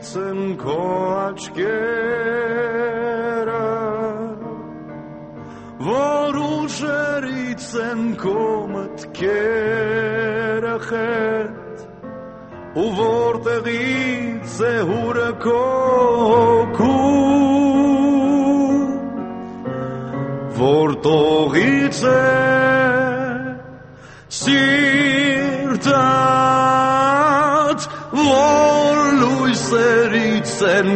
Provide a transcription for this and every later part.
licen ko ačkera Voruşericen komat kerachet Uvorterice hurakoku Vortorice sirtat Vorluisericen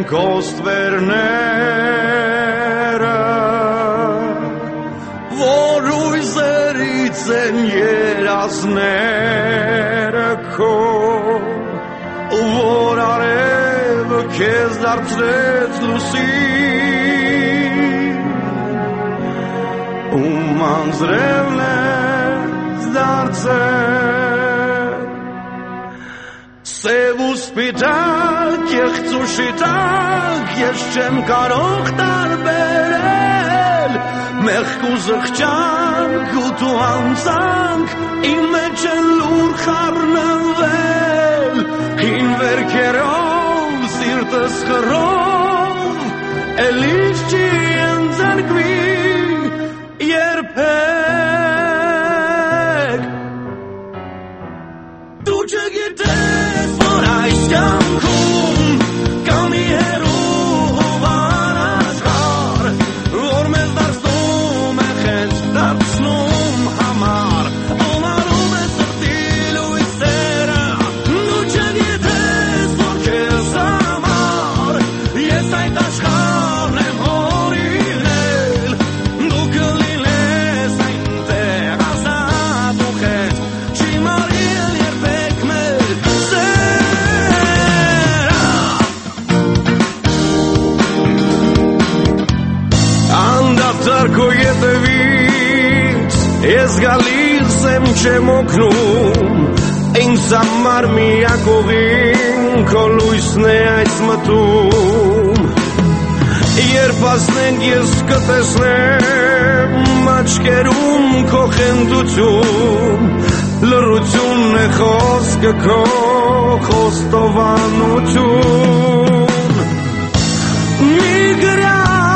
kostvernera Vorluisericen jerasnera ko Uvorarev kezdartret lusi Mans revnes darce Se uspitak, chcu shitak Jeszcze karok darberel Mechku zechcian, kutu anzank In mecellur charnevel In verkerov, sirtes charov Elišči en zarkvi Jerpek Tu që gjites Morai s'kam kum Kam I heru Hovara shkar Vor me zdarsnum E khet Darsnum hamar Omarum e sërtilu I sera Tu që gjites Vor ke zamar Jesaj ta shkar Ne mori lel Duke Ko jetë vit E zgalisem që moknum E në samar mi jakovin Ko lujsne ajtë smatum Jer pas në ngjes këtesne Ma qkerum ko hendutum Lërutum në khos këko Khostovanutum Migra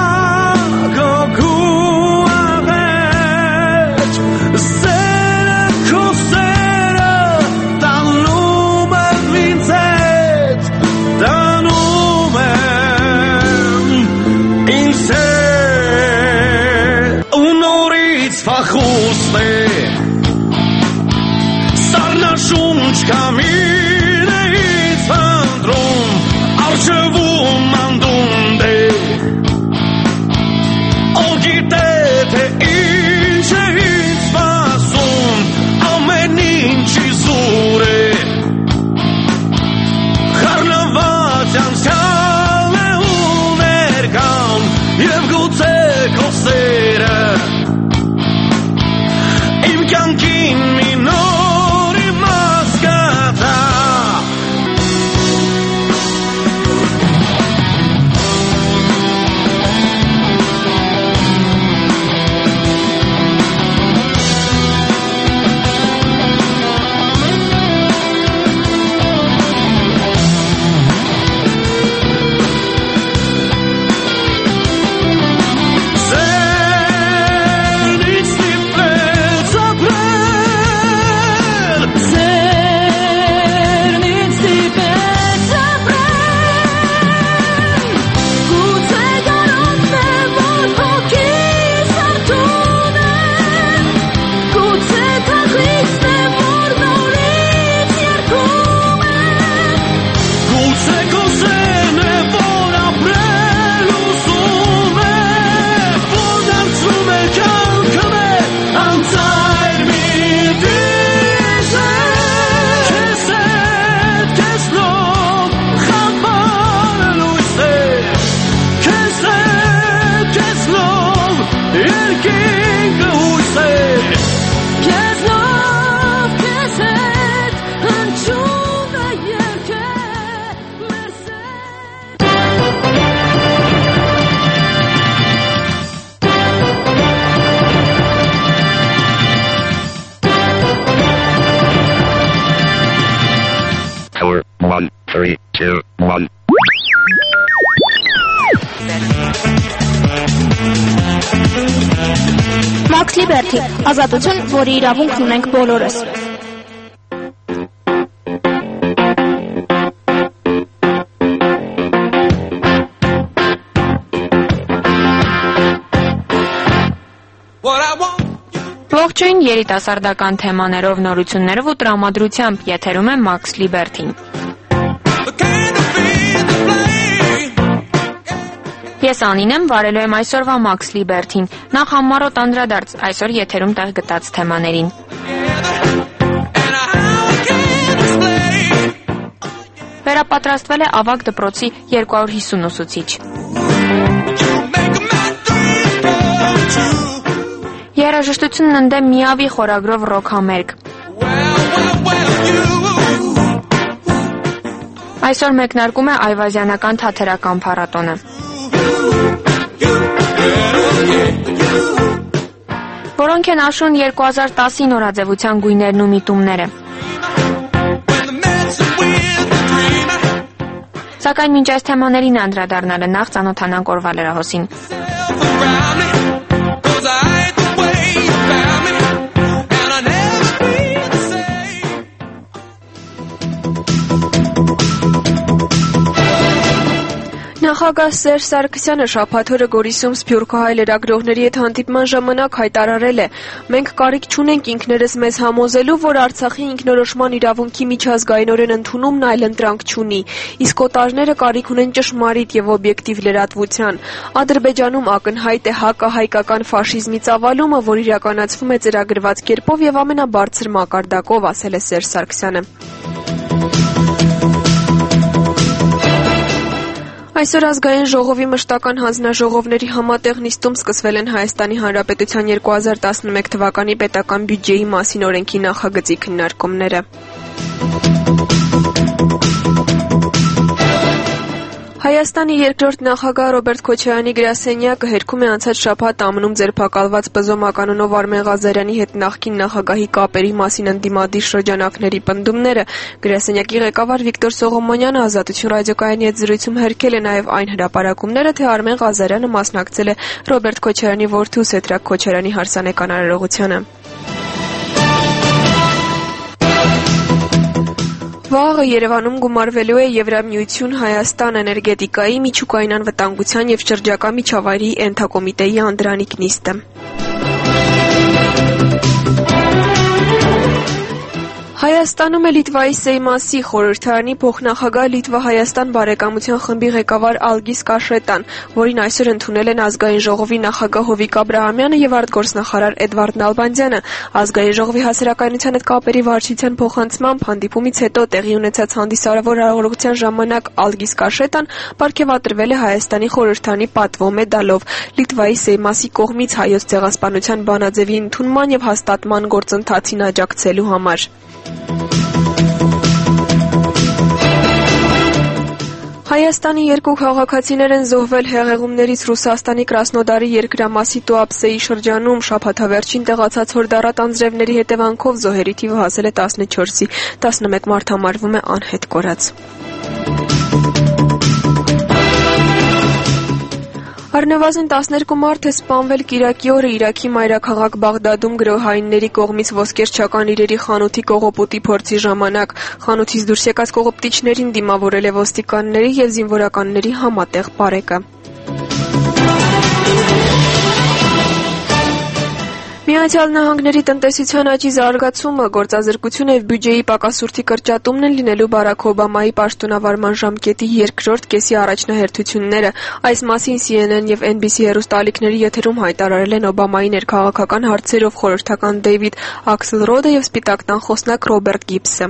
Fachuste Sarna šunčka mire I centrum Arčevu mandunde Ogitete inče hic fasum Au meninči zure Harnavacan skale unerkan Jevguce kosere Imkankin minori maskata Max Liberty, ազատություն, որի իրավունքն ունենք բոլորս։ Ողջույն, երիտասարդական թեմաներով, նորություններով ու տրամադրությամբ եթերում է Max Liberty-ն։ Ես Անին եմ, վարելու եմ այսօրվա Max Liberty-ն, նախ համառոտ անդրադարձ այսօր եթերում տեղ գտած թեմաներին։ Վերապատրաստվել է ավագ դպրոցի 250 ուսուցիչ։ Երաժշտությունն ընդդեմ միավի խորագրով ռոք համերգ։ Այսօր մեկնարկում է այվազյանական թատերական փառատոնը։ Որոնք են աշուն 2010-ի նորաձևության գույներն ու միտումները։ Սակայն մինչ այս թեմաներին անդրադառնալը նախ ծանոթանանք օրվա լրահոսին։ Նախագահ Սերժ Սարգսյանը շաբաթ օրը Գորիսում սփյուռքահայ լրագրողների հետ հանդիպման ժամանակ հայտարարել է. «Մենք կարիք չունենք ինքներս մեզ համոզելու, որ Արցախի ինքնորոշման իրավունքի միջազգայինորեն ընդունումն այլընտրանք չունի, իսկ օտարները կարիք ունեն ճշմարիտ եւ օբյեկտիվ լրատվության։ Ադրբեջանում ակնհայտ է հակահայկական ֆաշիզմի ծավալումը, որ իրականացվում է ծրագրված կերպով եւ ամենաբարձր մակարդակով», ասել է Սերժ Սարգսյանը։ Այսօր ազգային ժողովի մշտական հանձնաժողովների համատեղ նիստում սկսվել են Հայաստանի Հանրապետության 2011 թվականի պետական բյուջեի մասին օրենքի նախագծի քննարկումները։ Հայաստանի երկրորդ նախագահ Ռոբերտ Քոչարյանի գրասենյակը հերքում է անցած շաբաթ ԱՄՆ-ում ձերբակալված Պզոմա կանոնով Արմեն Ղազարյանի հետ նախկին նախագահի կապերի մասին ընդդիմադիր շրջանակների պնդումները։ Գրասենյակի ղեկավար Վիկտոր Սողոմոնյանը Ազատություն ռադիոկայանի հետ զրույցում հերքել է նաև այն հրապարակումները, թե Արմեն Ղազարյանը մասնակցել է Ռոբերտ Քոչարյանի որդու Սեդրակ Քոչարյանի հարսանեկան արարողությանը։ Վաղը Երևանում գումարվելու է Եվրամիություն Հայաստան էներգետիկայի, միջուկային անվտանգության եւ շրջակա միջավայրի ենթակոմիտեի անդրանիկ նիստը։ Հայաստանում է Լիտվայի Սեյմասի խորհրդարանի փոխնախագահ Լիտվա-Հայաստան բարեկամության խմբի ղեկավար Ալգիս Կաշետան, որին այսօր ընդունել են ազգային ժողովի նախագահ Հովիկ Աբրահամյանը եւ արտգործնախարար Էդվարդ Նալբանդյանը։ Ազգային ժողովի հասարակայնության հետ կապերի վարչության փոխանցմամբ հանդիպումից հետո տեղի ունեցած հանդիսավոր արարողության ժամանակ Ալգիս Կաշետան պարգևատրվել է Հայաստանի խորհրդարանի պատվո մեդալով Լիտվայի Սեյմասի կողմից հայոց ցեղասպանության բանաձևի ընդունման եւ հաստատման գործընթացին աջակցելու համար։ Հայաստանի երկու քաղաքացիներ են զոհվել հեղեղումներից Ռուսաստանի Կրասնոդարի երկրամասի Տուապսեի շրջանում։ Շաբաթավերջին տեղացած հորդառատ անձրևների հետևանքով զոհերի թիվը հասել է 14-ի, 11 մարդ համարվում է անհետ կորած։ Առնվազն 12 մարդ է սպանվել կիրակի օրը Իրաքի մայրաքաղաք Բաղդադում գրոհայինների կողմից ոսկերչական իրերի խանութի կողոպուտի փորձի ժամանակ։ Խանութից դուրս եկած կողոպտիչներին դիմավորել է ոստիկանների եւ զինվորականների համատեղ պարեկը։ Միացյալ Նահանգների տնտեսության աճի զարգացումը, գործազրկություն եւ բյուջեի պակասուրդի կրճատումն են լինելու Բարաք Օբամայի պաշտոնավարման ժամկետի երկրորդ կեսի առաջնահերթությունները։ Այս մասին CNN եւ NBC հեռուստաալիքների եթերում հայտարարել են Օբամայի ներքաղաքական հարցերով խորհրդական Դեյվիդ Աքսելրոդը եւ Սպիտակ տան խոսնակ Ռոբերտ Գիբսը։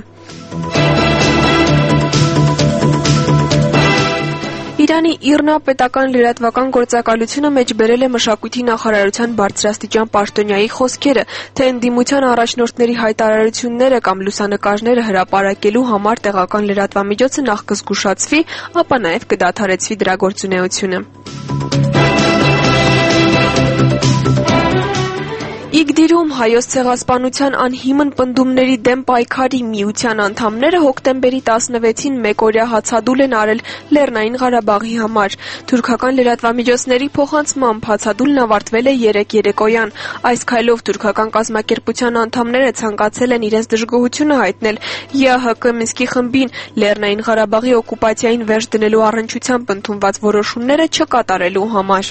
Իրանի ԻՌՆԱ պետական լրատվական գործակալությունը մեջբերել է մշակույթի նախարարության բարձրաստիճան պաշտոնյայի խոսքերը, թե ընդդիմության առաջնորդների հայտարարությունները կամ լուսանկարները հրապարակելու համար տեղական լրատվամիջոցը նախ կզգուշացվի, ապա նաև կդադարեցվի դրա գործունեությունը։ Իգդիրում Հայոց ցեղասպանության անհիմն պնդումների դեմ պայքարի միության անդամները հոկտեմբերի 16-ին մեկօրյա հացադուլ են արել Լեռնային Ղարաբաղի համար։ Թուրքական լրատվամիջոցների փոխանցմամբ հացադուլն ավարտվել է 3 երեկոյան։ Այս քայլով թուրքական կազմակերպության անդամները ցանկացել են իրենց դժգոհությունը հայտնել ԵԱՀԿ Մինսկի խմբին Լեռնային Ղարաբաղի օկուպացիային վերջ դնելու առնչությամբ ընդունված որոշումները չկատարելու համար։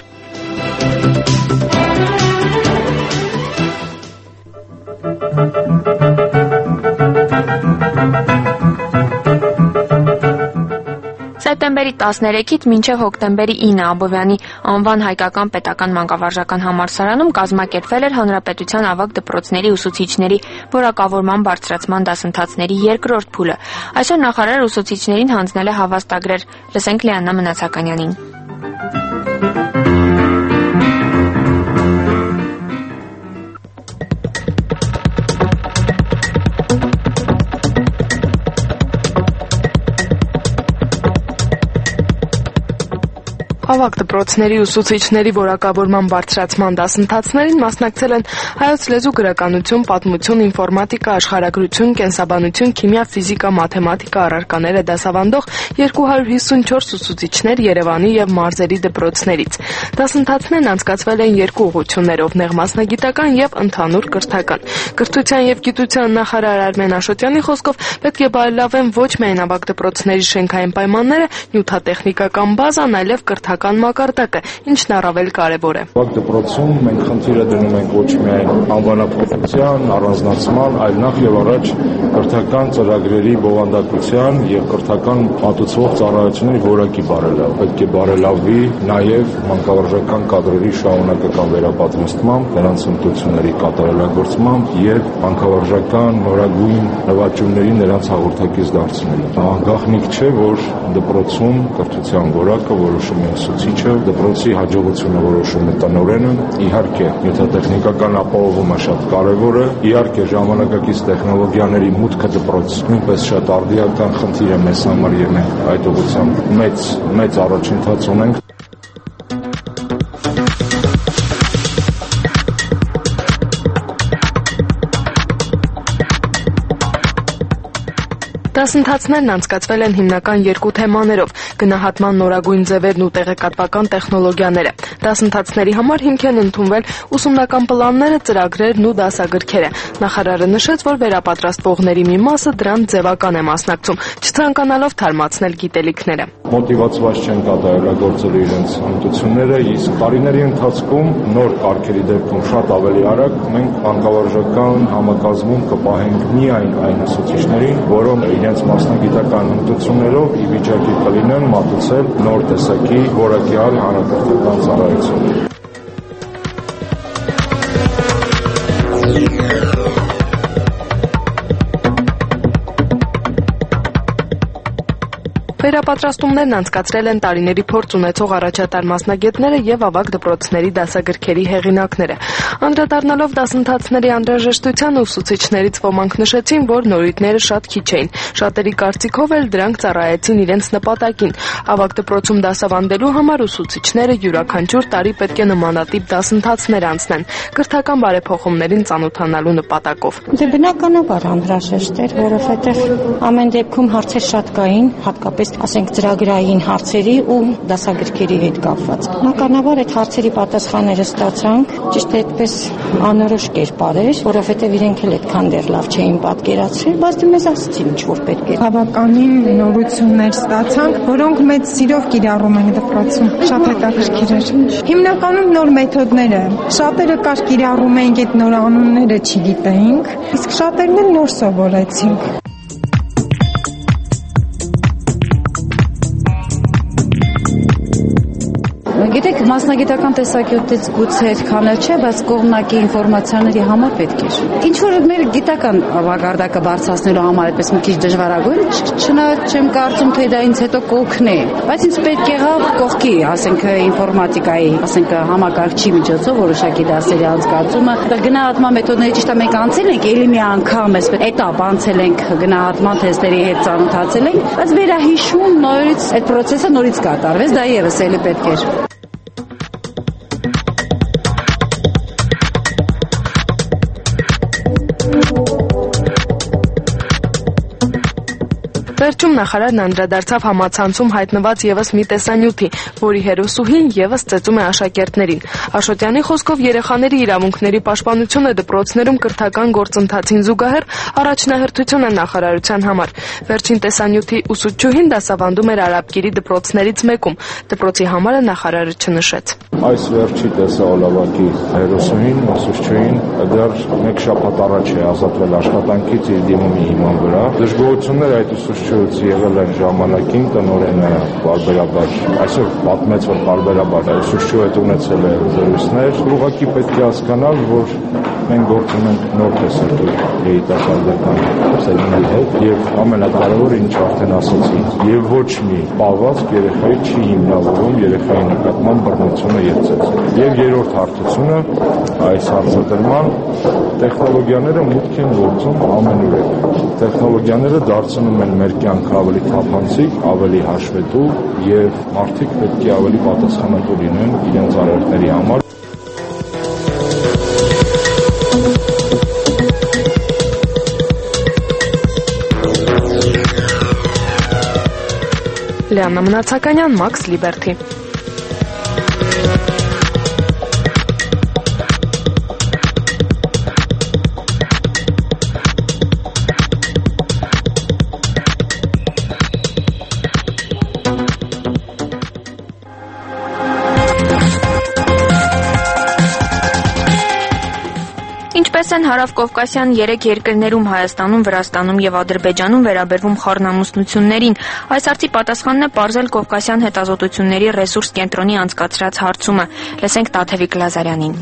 Սեպտեմբերի 13-ից մինչև հոկտեմբերի 9 Աբովյանի անվան հայկական պետական մանկավարժական համալսարանում կազմակերպվել էր Հանրապետության ավագ դպրոցների ուսուցիչների որակավորման բարձրացման դասընթացների երկրորդ փուլը։ Այսօր նախարար ուսուցիչներին հանձնել է հավաստագրեր։ Լսենք Լիաննա Մնացականյանին։ Ավագ դպրոցների ուսուցիչների որակավորման բարձրացման դասընթացներին մասնակցել են հայոց լեզու, գրականություն, պատմություն, ինֆորմատիկա, աշխարհագրություն, կենսաբանություն, քիմիա, ֆիզիկա, մաթեմատիկա առարկաները դասավանդող 254 ուսուցիչներ Երևանի եւ մարզերի դպրոցներից։ Դասընթացներն անցկացվել են երկու ուղղություններով՝ նեղ մասնագիտական եւ ընդհանուր կրթական։ Կրթության եւ գիտության նախարար Արմեն Աշոտյանի խոսքով պետք է բարելավեն ոչ միայն ավագ դպրոցների շենքային պայմանները, նյութատեխնիկական բազան, այլև կրթական մակարդակը, ինչն առավել կարևոր է։ Ավագ դպրոցում մենք խնդիրը դնում ենք ոչ միայն անվանափոխության, առանձնացման, այլ նախ եւ առաջ կրթական ծրագրերի բովանդակության եւ կրթական մատուցվող ծառայությունների որակի բարելավ։ Պետք է բարելավվի նաեւ մանկավարժական կադրերի շարունակական վերապատրաստմամբ, նրանց հմտությունների կատարելագործմամբ եւ մանկավարժական նորագույն նվաճումների նրանց հաղորդակից դարձնելը։ Գաղտնիք չէ, որ դպրոցում կրթության որակը որոշում է ուսուցիչը, դպրոցի հաջողությունը որոշում է տնօրենը, իհարկե նյութատեխնիկական ապահովումը շատ կարևոր է, իհարկե ժամանակակից տեխնոլոգիաների մուտքը դպրոց նույնպես շատ արդիական խնդիր է մեզ համար եւ մենք այդ ուղղությամբ մեծ առաջընթաց ունենք։ Դասընթացներն անցկացվել են հիմնական երկու թեմաներով՝ գնահատման նորագույն ձևերն ու տեղեկատվական տեխնոլոգիաները։ Դասընթացների համար հիմք են ընդունվել ուսումնական պլանները, ծրագրերն ու դասագրքերը։ Նախարարը նշեց, որ վերապատրաստվողների մի մասը դրան ձևական է մասնակցում, չցանկանալով թարմացնել գիտելիքները։ Մոտիվացված չեն կատարելագործել իրենց հմտությունները, իսկ տարիների ընթացքում նոր կարգերի դեպքում շատ ավելի արագ մենք մանկավարժական համակազմում կպահենք միայն այն ուսուցիչներին, որոնք իրենց մասնագիտական հմտություններով ի վիճակի կլինեն մատուցել նոր տեսակի որակյալ հանրակրթական ծառայություն։ Վերապատրաստումներն անցկացրել են տարիների փորձ ունեցող առաջատար մասնագետները եւ ավագ դպրոցների դասագրքերի հեղինակները։ Անդրադառնալով դասընթացների անհրաժեշտությանը ուսուցիչներից ոմանք նշեցին, որ նորույթները շատ քիչ էին։ Շատերի կարծիքով էլ դրանք ծառայեցին իրենց նպատակին։ Ավագ դպրոցում դասավանդելու համար ուսուցիչները յուրաքանչյուր տարի պետք է նմանատիպ դասընթացներ անցնեն, կրթական բարեփոխումներին ծանոթանալու նպատակով։ Դե բնականաբար անհրաժեշտ էր, որովհետեւ ամեն դեպքում հարցեր շատ կային, հատկապես ասենք ծրագրային հարցերի ու դասագրքերի հետ կապված։ Բնականաբար այդ հարցերի պատասխանները ստացանք, ճիշտ է այդպես անորոշ կերպար էր, որովհետև իրենք էլ այդքան դեռ լավ չէին պատկերացրել, բայց դե մեզ ասացին ինչ որ պետք է։ Բավականին նորություններ ստացանք, որոնք մեծ սիրով կիրառում են դպրոցում։ Շատ հետաքրքիր էր։ Հիմնականում նոր մեթոդներ են։ Շատերը կար կիրառում էինք, այդ նոր անունները չգիտեինք, իսկ շատերն էլ նոր սովորեցինք։ Գիտեք, մասնագիտական տեսակետից գուցե այդքանը չէ, բայց կողմնակի ինֆորմացիաների համար պետք է։ Ինչ որ մեր գիտական ավագարդակը բարձրացնելու համար այդպես մի քիչ դժվարագույն, չնայած չեմ կարծում, թե դա ինձ հետո կօգնի, բայց ինձ պետք եղավ կողքի, ասենք ինֆորմատիկայի, ասենք համակարգչի միջոցով որոշակի դասերի անցկացումը, գնահատման մեթոդների ճիշտ է մենք անցել ենք, ելի մի անգամ էս էտապ անցել ենք գնահատման թեստերի հետ ծանոթացել ենք, բայց վերահիշում նորից այդ process-ը նորից կատարվեց, դա եւս էլի պետք էր։ Վերջում նախարարն անդրադարձավ համացանցում հայտնված եւս մի տեսանյութի, որի հերոսուհին եւս ծեծում է աշակերտներին։ Աշոտյանի խոսքով երեխաների իրավունքների պաշտպանությունը դպրոցներում կրթական գործընթացին զուգահեռ առաջնահերթություն է նախարարության համար։ Վերջին տեսանյութի ուսուցչուհին դասավանդում էր Արաբկիրի դպրոցներից մեկում։ Դպրոցի համարը նախարարը չնշեց։ Այս վերջի տեսահոլովակի հերոսուհին, ուսուցչուհին դեռ մեկ շաբաթ առաջ է ազատվել աշխատանքից իր դիմումի հիման վրա։ Դժգոհություններ այդ ուսուցչուհուց եղել են ժամանակին, տնօրենը բարբերաբար, այսօր պատմեց, որ բարբերաբար ուսուցչուհու հետ ունեցել է զրույցներ։ Ուղղակի պետք է հասկանալ, որ մենք գործ ունենք նոր տեսակի երիտասարդական սերունդի հետ եւ ամենակարևորը, ինչ արդեն ասացի, եւ ոչ մի պահվածք երեխայի չի հիմնավորում երեխայի նկատմամբ բռնությունը եւ ծեծը։ Եվ երրորդ հարթությունը այս հարցադրման տեխնոլոգիաները մուտք են գործում ամենուրեք։ Տեխնոլոգիաները դարձնում են մեր կյանքը ավելի թափանցիկ, ավելի հաշվետու եւ մարդիկ պետք է ավելի պատասխանատու լինեն իրենց արարքների համար։ Լիաննա Մնացականյան, Մաքս Լիբերթի։ Ինչպես են հարավկովկասյան 3 երկրներում Հայաստանում, Վրաստանում եւ Ադրբեջանում վերաբերվում խառնամուսնություններին, այս հարցի պատասխանն է պարզել Կովկասյան հետազոտությունների ռեսուրս կենտրոնի անցկացրած հարցումը։ Լսենք Տաթևիկ Լազարյանին։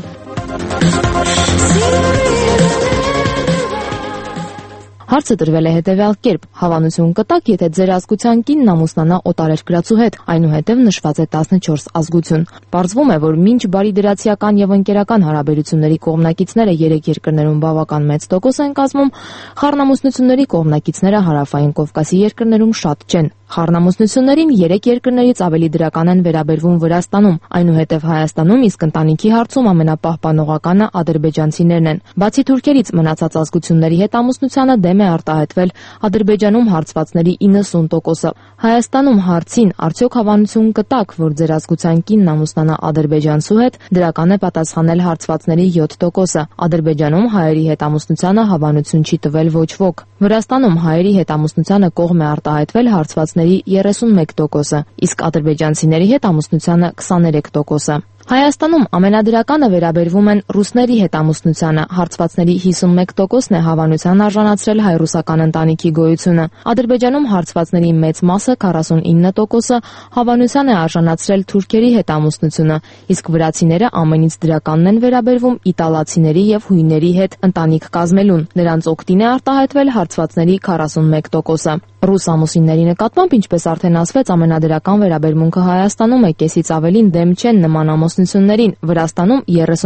Հարցը դրվել է հետևյալ կերպ. հավանություն կտաք, եթե ձեր ազգության կինն ամուսնանա օտարերկրացու հետ, այնուհետև նշված է 14 ազգություն։ Պարզվում է, որ մինչ բարիդրացիական եւ ընկերական հարաբերությունների կողմնակիցները 3 երկրներում բավական մեծ տոկոս են կազմում, խառնամուսնությունների կողմնակիցները Հարավային Կովկասի երկրներում շատ չեն։ Խառնամուսնություններին 3 երկրներից ավելի դրական են վերաբերվում Վրաստանում, այնուհետև Հայաստանում, իսկ ընտանիքի հարցում ամենապահպանողականը ադրբեջանցիներն են։ Բացի թուրքերից, մնացած ազգությունների հետ ամուսնությանը դեմ է արտահայտվել Ադրբեջանում հարցվածների 90%-ը։ Հայաստանում հարցին արդյոք հավանություն կտաք, որ ձեր ազգության կինն ամուսնանա ադրբեջանցու հետ, դրական է պատասխանել հարցվածների 7%-ը։ Ադրբեջանում հայերի հետ ամուսնությանը հավանություն չի տվել ոչ ոք։ Վրաստանում հայերի հետ ամուսնությանը կողմ է արտահայտվել հարցվածների 31%-ը, իսկ ադրբեջանցիների հետ ամուսնությանը 23%-ը։ Հայաստանում ամենադրականը վերաբերվում են ռուսների հետ ամուսնությանը, հարցվածների 51%-ն է հավանության արժանացրել հայ-ռուսական ընտանիքի գոյությունը։ Ադրբեջանում հարցվածների մեծ մասը 49%-ը հավանության է արժանացրել թուրքերի հետ ամուսնությունը, իսկ վրացիները ամենից դրականն են վերաբերվում իտալացիների եւ հույների հետ ընտանիք կազմելուն։ Նրանց օգտին է արտահայտվել հարցվածների 41%-ը։ Ռուս ամուսինների նկատմամբ, ինչպես արդեն ասվեց, ամենադրական վերաբերմունքը Հայաստանում է, կեսից ավելին դեմ չեն նման ամուսնություններին, Վրաստանում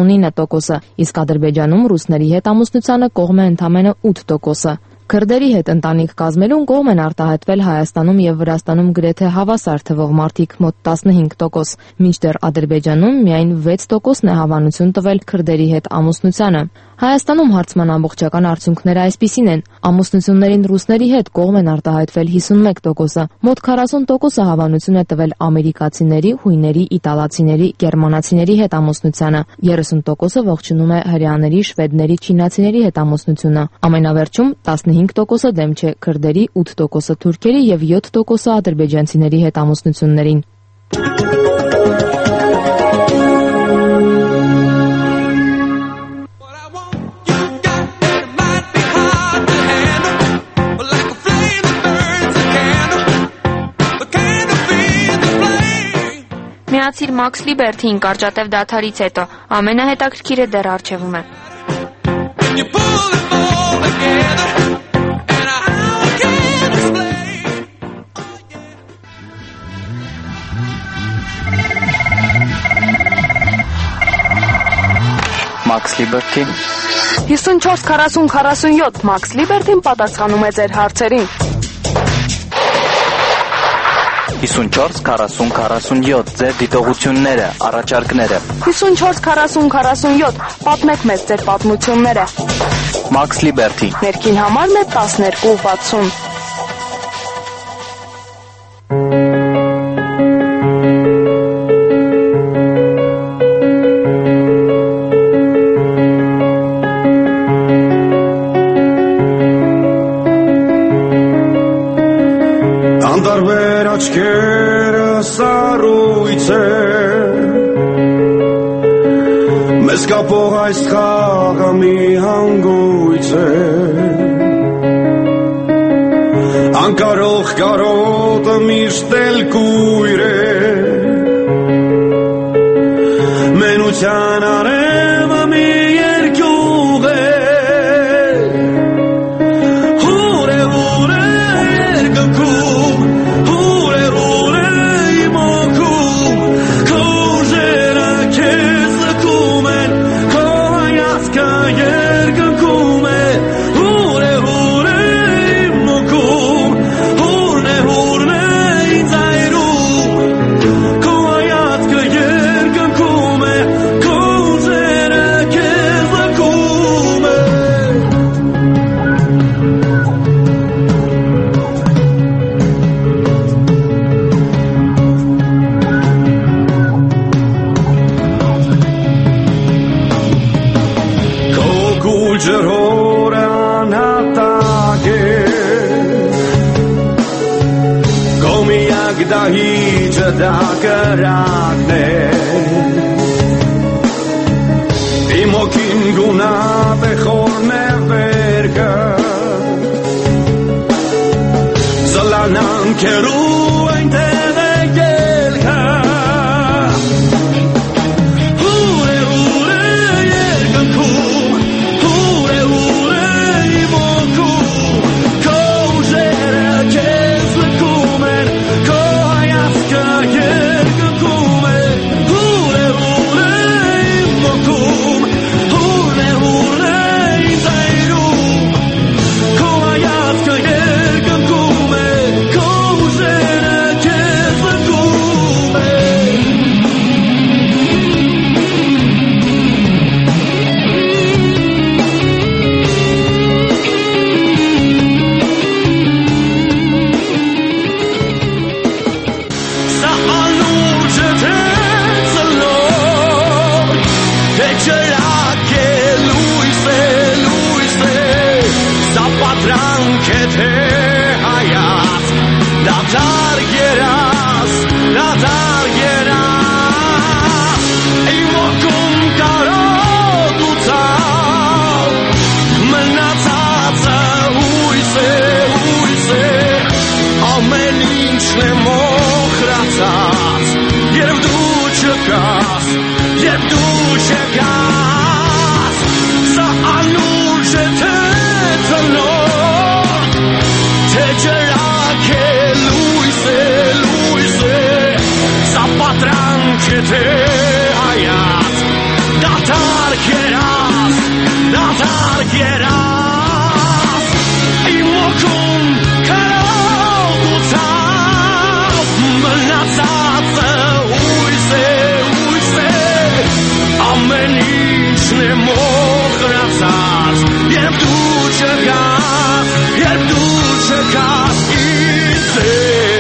39%-ը, իսկ Ադրբեջանում ռուսների հետ ամուսնությանը կողմ է ընդամենը 8%-ը։ Քրդերի հետ ընտանիք կազմելուն կողմ են արտահայտվել Հայաստանում եւ Վրաստանում գրեթե հավասար թվող մարդիկ մոտ 15%, մինչդեռ Ադրբեջանում միայն 6%-ն է հավանություն տվել քրդերի հետ ամուսնությանը։ Հայաստանում հարցման ամբողջական արդյունքները այսպիսին են. ամուսնություններին ռուսների հետ կողմ են արտահայտվել 51%-ը, մոտ 40%-ը հավանություն է տվել ամերիկացիների, հույների, իտալացիների, գերմանացիների հետ ամուսնությանը, 30%-ը ողջունում է հրեաների, շվեդների, չինացիների հետ ամուսնությունը։ Ամենավերջում 15%-ը դեմ չէ քրդերի, 8%-ը թուրքերի եւ 7%-ը ադրբեջանցիների հետ ամուսնություններին։ Միացիր Մաքս Լիբերթին կարճատև դադարից հետո, ամենահետաքրքիրը դեռ առջևում է։ Մաքս Լիբերթի 54-40-47 Մաքս Լիբերթին պատասխանում է ձեր հարցերին։ 54-40-47 ձեր դիտողությունները, առաջարկները։ 54-40-47 պատմեք մեզ ձեր պատմությունները։ Մաքս Լիբերթի։ Ներքին համարն է 1260։ սարույց է մեզ կապող այս խաղը մի հանգույց է անկարող կարոտը միշտ էլ կույր է մենության արևը մի երկյուղ է հուր է երկնքում հուր է իմ օգում քո ուժերը քեզ լքում են քո հայացքը երկնքում է հուր է իմ օգում հուրն է ինձ այրում քո հայացքը երկնքում է քո ուժերը քեզ լքում է քո գուրջրորը անհատակ է քո միակ դահիճը դա կրակն է իմ օգին գունատ է խորն է վերքը զլանան կերու այնտեղ է ելքը հուր է երկնքում հուր է իմ օգում քո ուժերը քեզ լքում են քո հայացքը երկնքում է հուր է իմ օգում հուր է ինձ այրում քո հայացքը երկնքում է քո ուժերը քեզ լքում է Սա անուրջը թե ծլոր թե ճրակ է լույս է սա պատրանք է թե հայաց դատար երաս իմ օգում կարոտուցալ մնացածը հույս է ամեն ինչն է մոխրացած երբ դու չկաս սա անուրջ է թե ծնող թե ջրակ է լույս է սա պատրանք է թե հայաց դատար երաս իմ օգում կարողացավ մնացածը հույս է ամեն ինչն է մոխրացած երբ դու չկաս ինձ է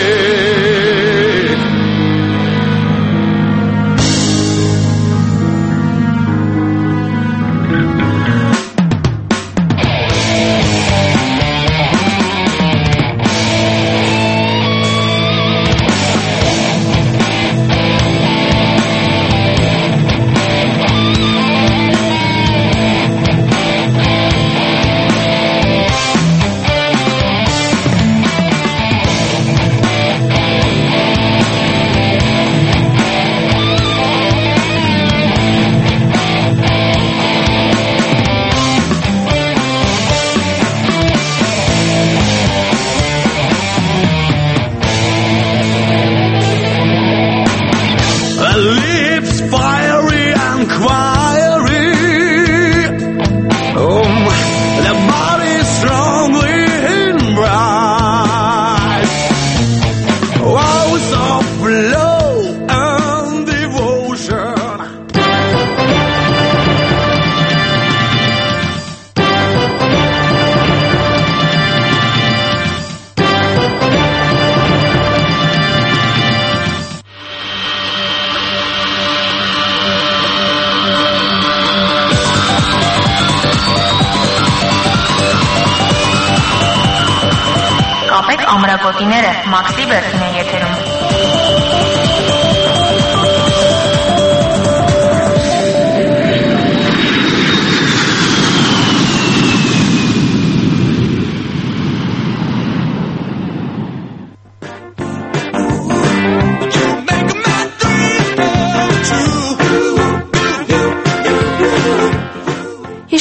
Lips fiery and quiry the body strongly and bright woes of love and devotion Կապեք ամրագոտիները, Մաքսի Բերդին է եթերում։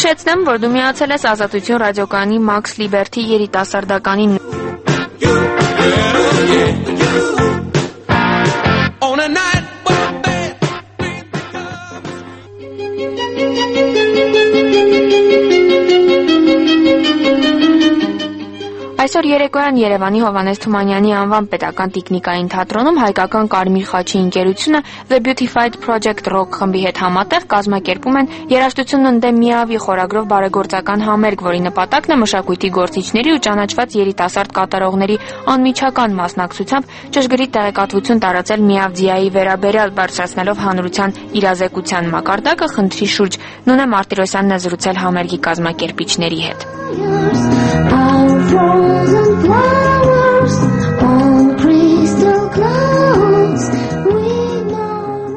Հիշեցնեմ, որ դու միացել ես Ազատություն ռադիոկայանի Max Liberty երիտասարդականին։ Այսօր երեկոյան Երևանի Հովհաննես Թումանյանի անվան պետական տիկնիկային թատրոնում հայկական Կարմիր խաչի ընկերությունը The Beautified Project Rock խմբի հետ համատեղ կազմակերպում են երաժշտությունն ընդդեմ միավի խորագրով բարեգործական համերգ, որի նպատակն է մշակույթի գործիչների ու ճանաչված երիտասարդ կատարողների անմիջական մասնակցությամբ ճշգրիտ տեղեկատվություն տարածել միավ-ձիայի վերաբերյալ, բարձրացնելով հանրության իրազեկության մակարդակը խնդրի շուրջ։ Նոնե Մարտիրոսյանն է զրուցել համերգի կազմակերպիչների հետ։ Frozen flowers on crystal clouds with no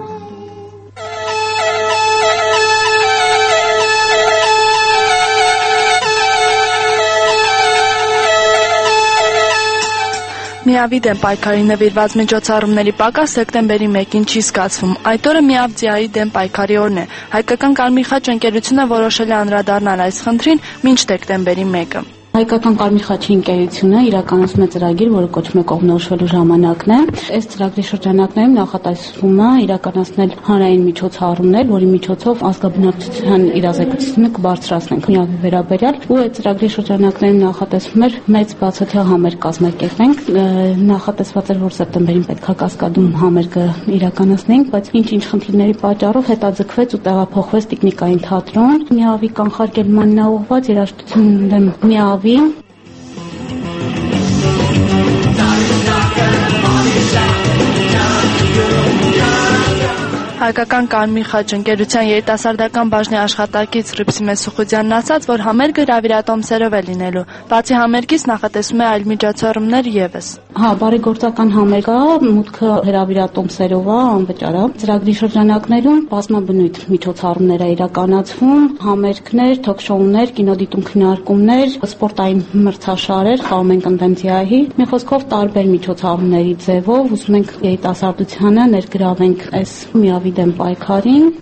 Միավի դեմ պայքարի նվիրված միջոցառումների պակաս սեպտեմբերի 1-ին չի սկսվում։ Այդ օրը Միավ-ձիայի դեմ պայքարի օրն է։ Հայկական Կարմիր խաչ ընկերությունը որոշել է անդրադառնալ այս խնդրին մինչ դեկտեմբերի 1-ը։ Հայկական Կարմիր խաչի ընկերությունը իրականացնում է ծրագիր, որը կոչվում է կողմնորոշվելու ժամանակն է։ Այս ծրագրի շրջանակներում նախատեսվում է իրականացնել հանրային միջոցառումներ, որի միջոցով ազգաբնակչության իրազեկությունը կբարձրացնենք միավի վերաբերյալ, ու այդ ծրագրի շրջանակներում նախատեսվում էր մեծ բացօթյա համերգ կազմակերպենք։ Նախատեսված էր, որ սեպտեմբերին պետք է Կասկադում համերգը իրականացնենք, բայց ինչ-ինչ խնդիրների պատճառով հետաձգվեց ու տեղափոխվեց տիկնիկային թատրոն։ Միավի կանխարգելմանն ուղղված երաժշտությունն դեմ միավ Հայկական Կարմիր խաչ ընկերության երիտասարդական բաժնի աշխատակից Ռիփսի Մեսուխուդյանն ասաց, որ համերգը հրավիրատոմսերով է լինելու։ Բացի համերգից նախատեսվում է այլ միջոցառումներ ևս։ Բարեգործական համերգ է, մուտքը հրավիրատոմսերով է, անվճար է։ Ծրագրի շրջանակներում բազմաբնույթ միջոցառումներ է իրականացվում, համերգներ, թոք-շոուներ, կինոդիտում քննարկումներ, սպորտային մրցաշարեր, խաղում ենք ընդդեմ ձիայի։ Մի խոսքով տարբեր միջոցառումների ձևով ուզում ենք երիտասարդությանը ներգրավենք այս միավի դեմ պայքարին։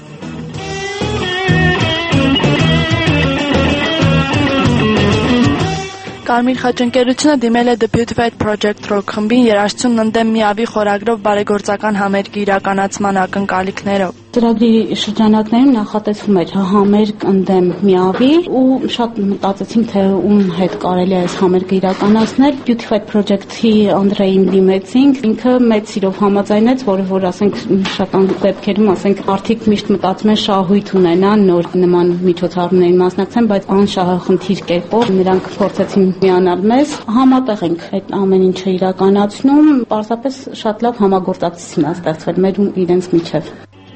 Կարմիր խաչ ընկերությունը դիմել է The Beautified Project Rock խմբին երաժշտությունն ընդդեմ միավի խորագրով բարեգործական համերգի իրականացման ակնկալիքներով։ Ծրագրի շրջանակներում նախատեսվում էր համերգ ընդդեմ միավի ու շատ մտածեցինք, թե ում հետ կարելի է այս համերգը իրականացնել։ Beautified Project-ի Անդրեին դիմեցինք, ինքը մեծ սիրով համաձայնեց, որ ասենք շատ դեպքերում ասենք արդիկ միշտ մտածում են շահույթ ունենան նոր նման միջոցառումներին մասնակցեն, բայց անշահախնդիր կերպով նրանք փորձեցին միանալ մեզ, համատեղ ենք այդ ամեն ինչը իրականացնում, պարզապես շատ լավ համագործակցություն է ստեղծվել մեր ու իրենց միջև։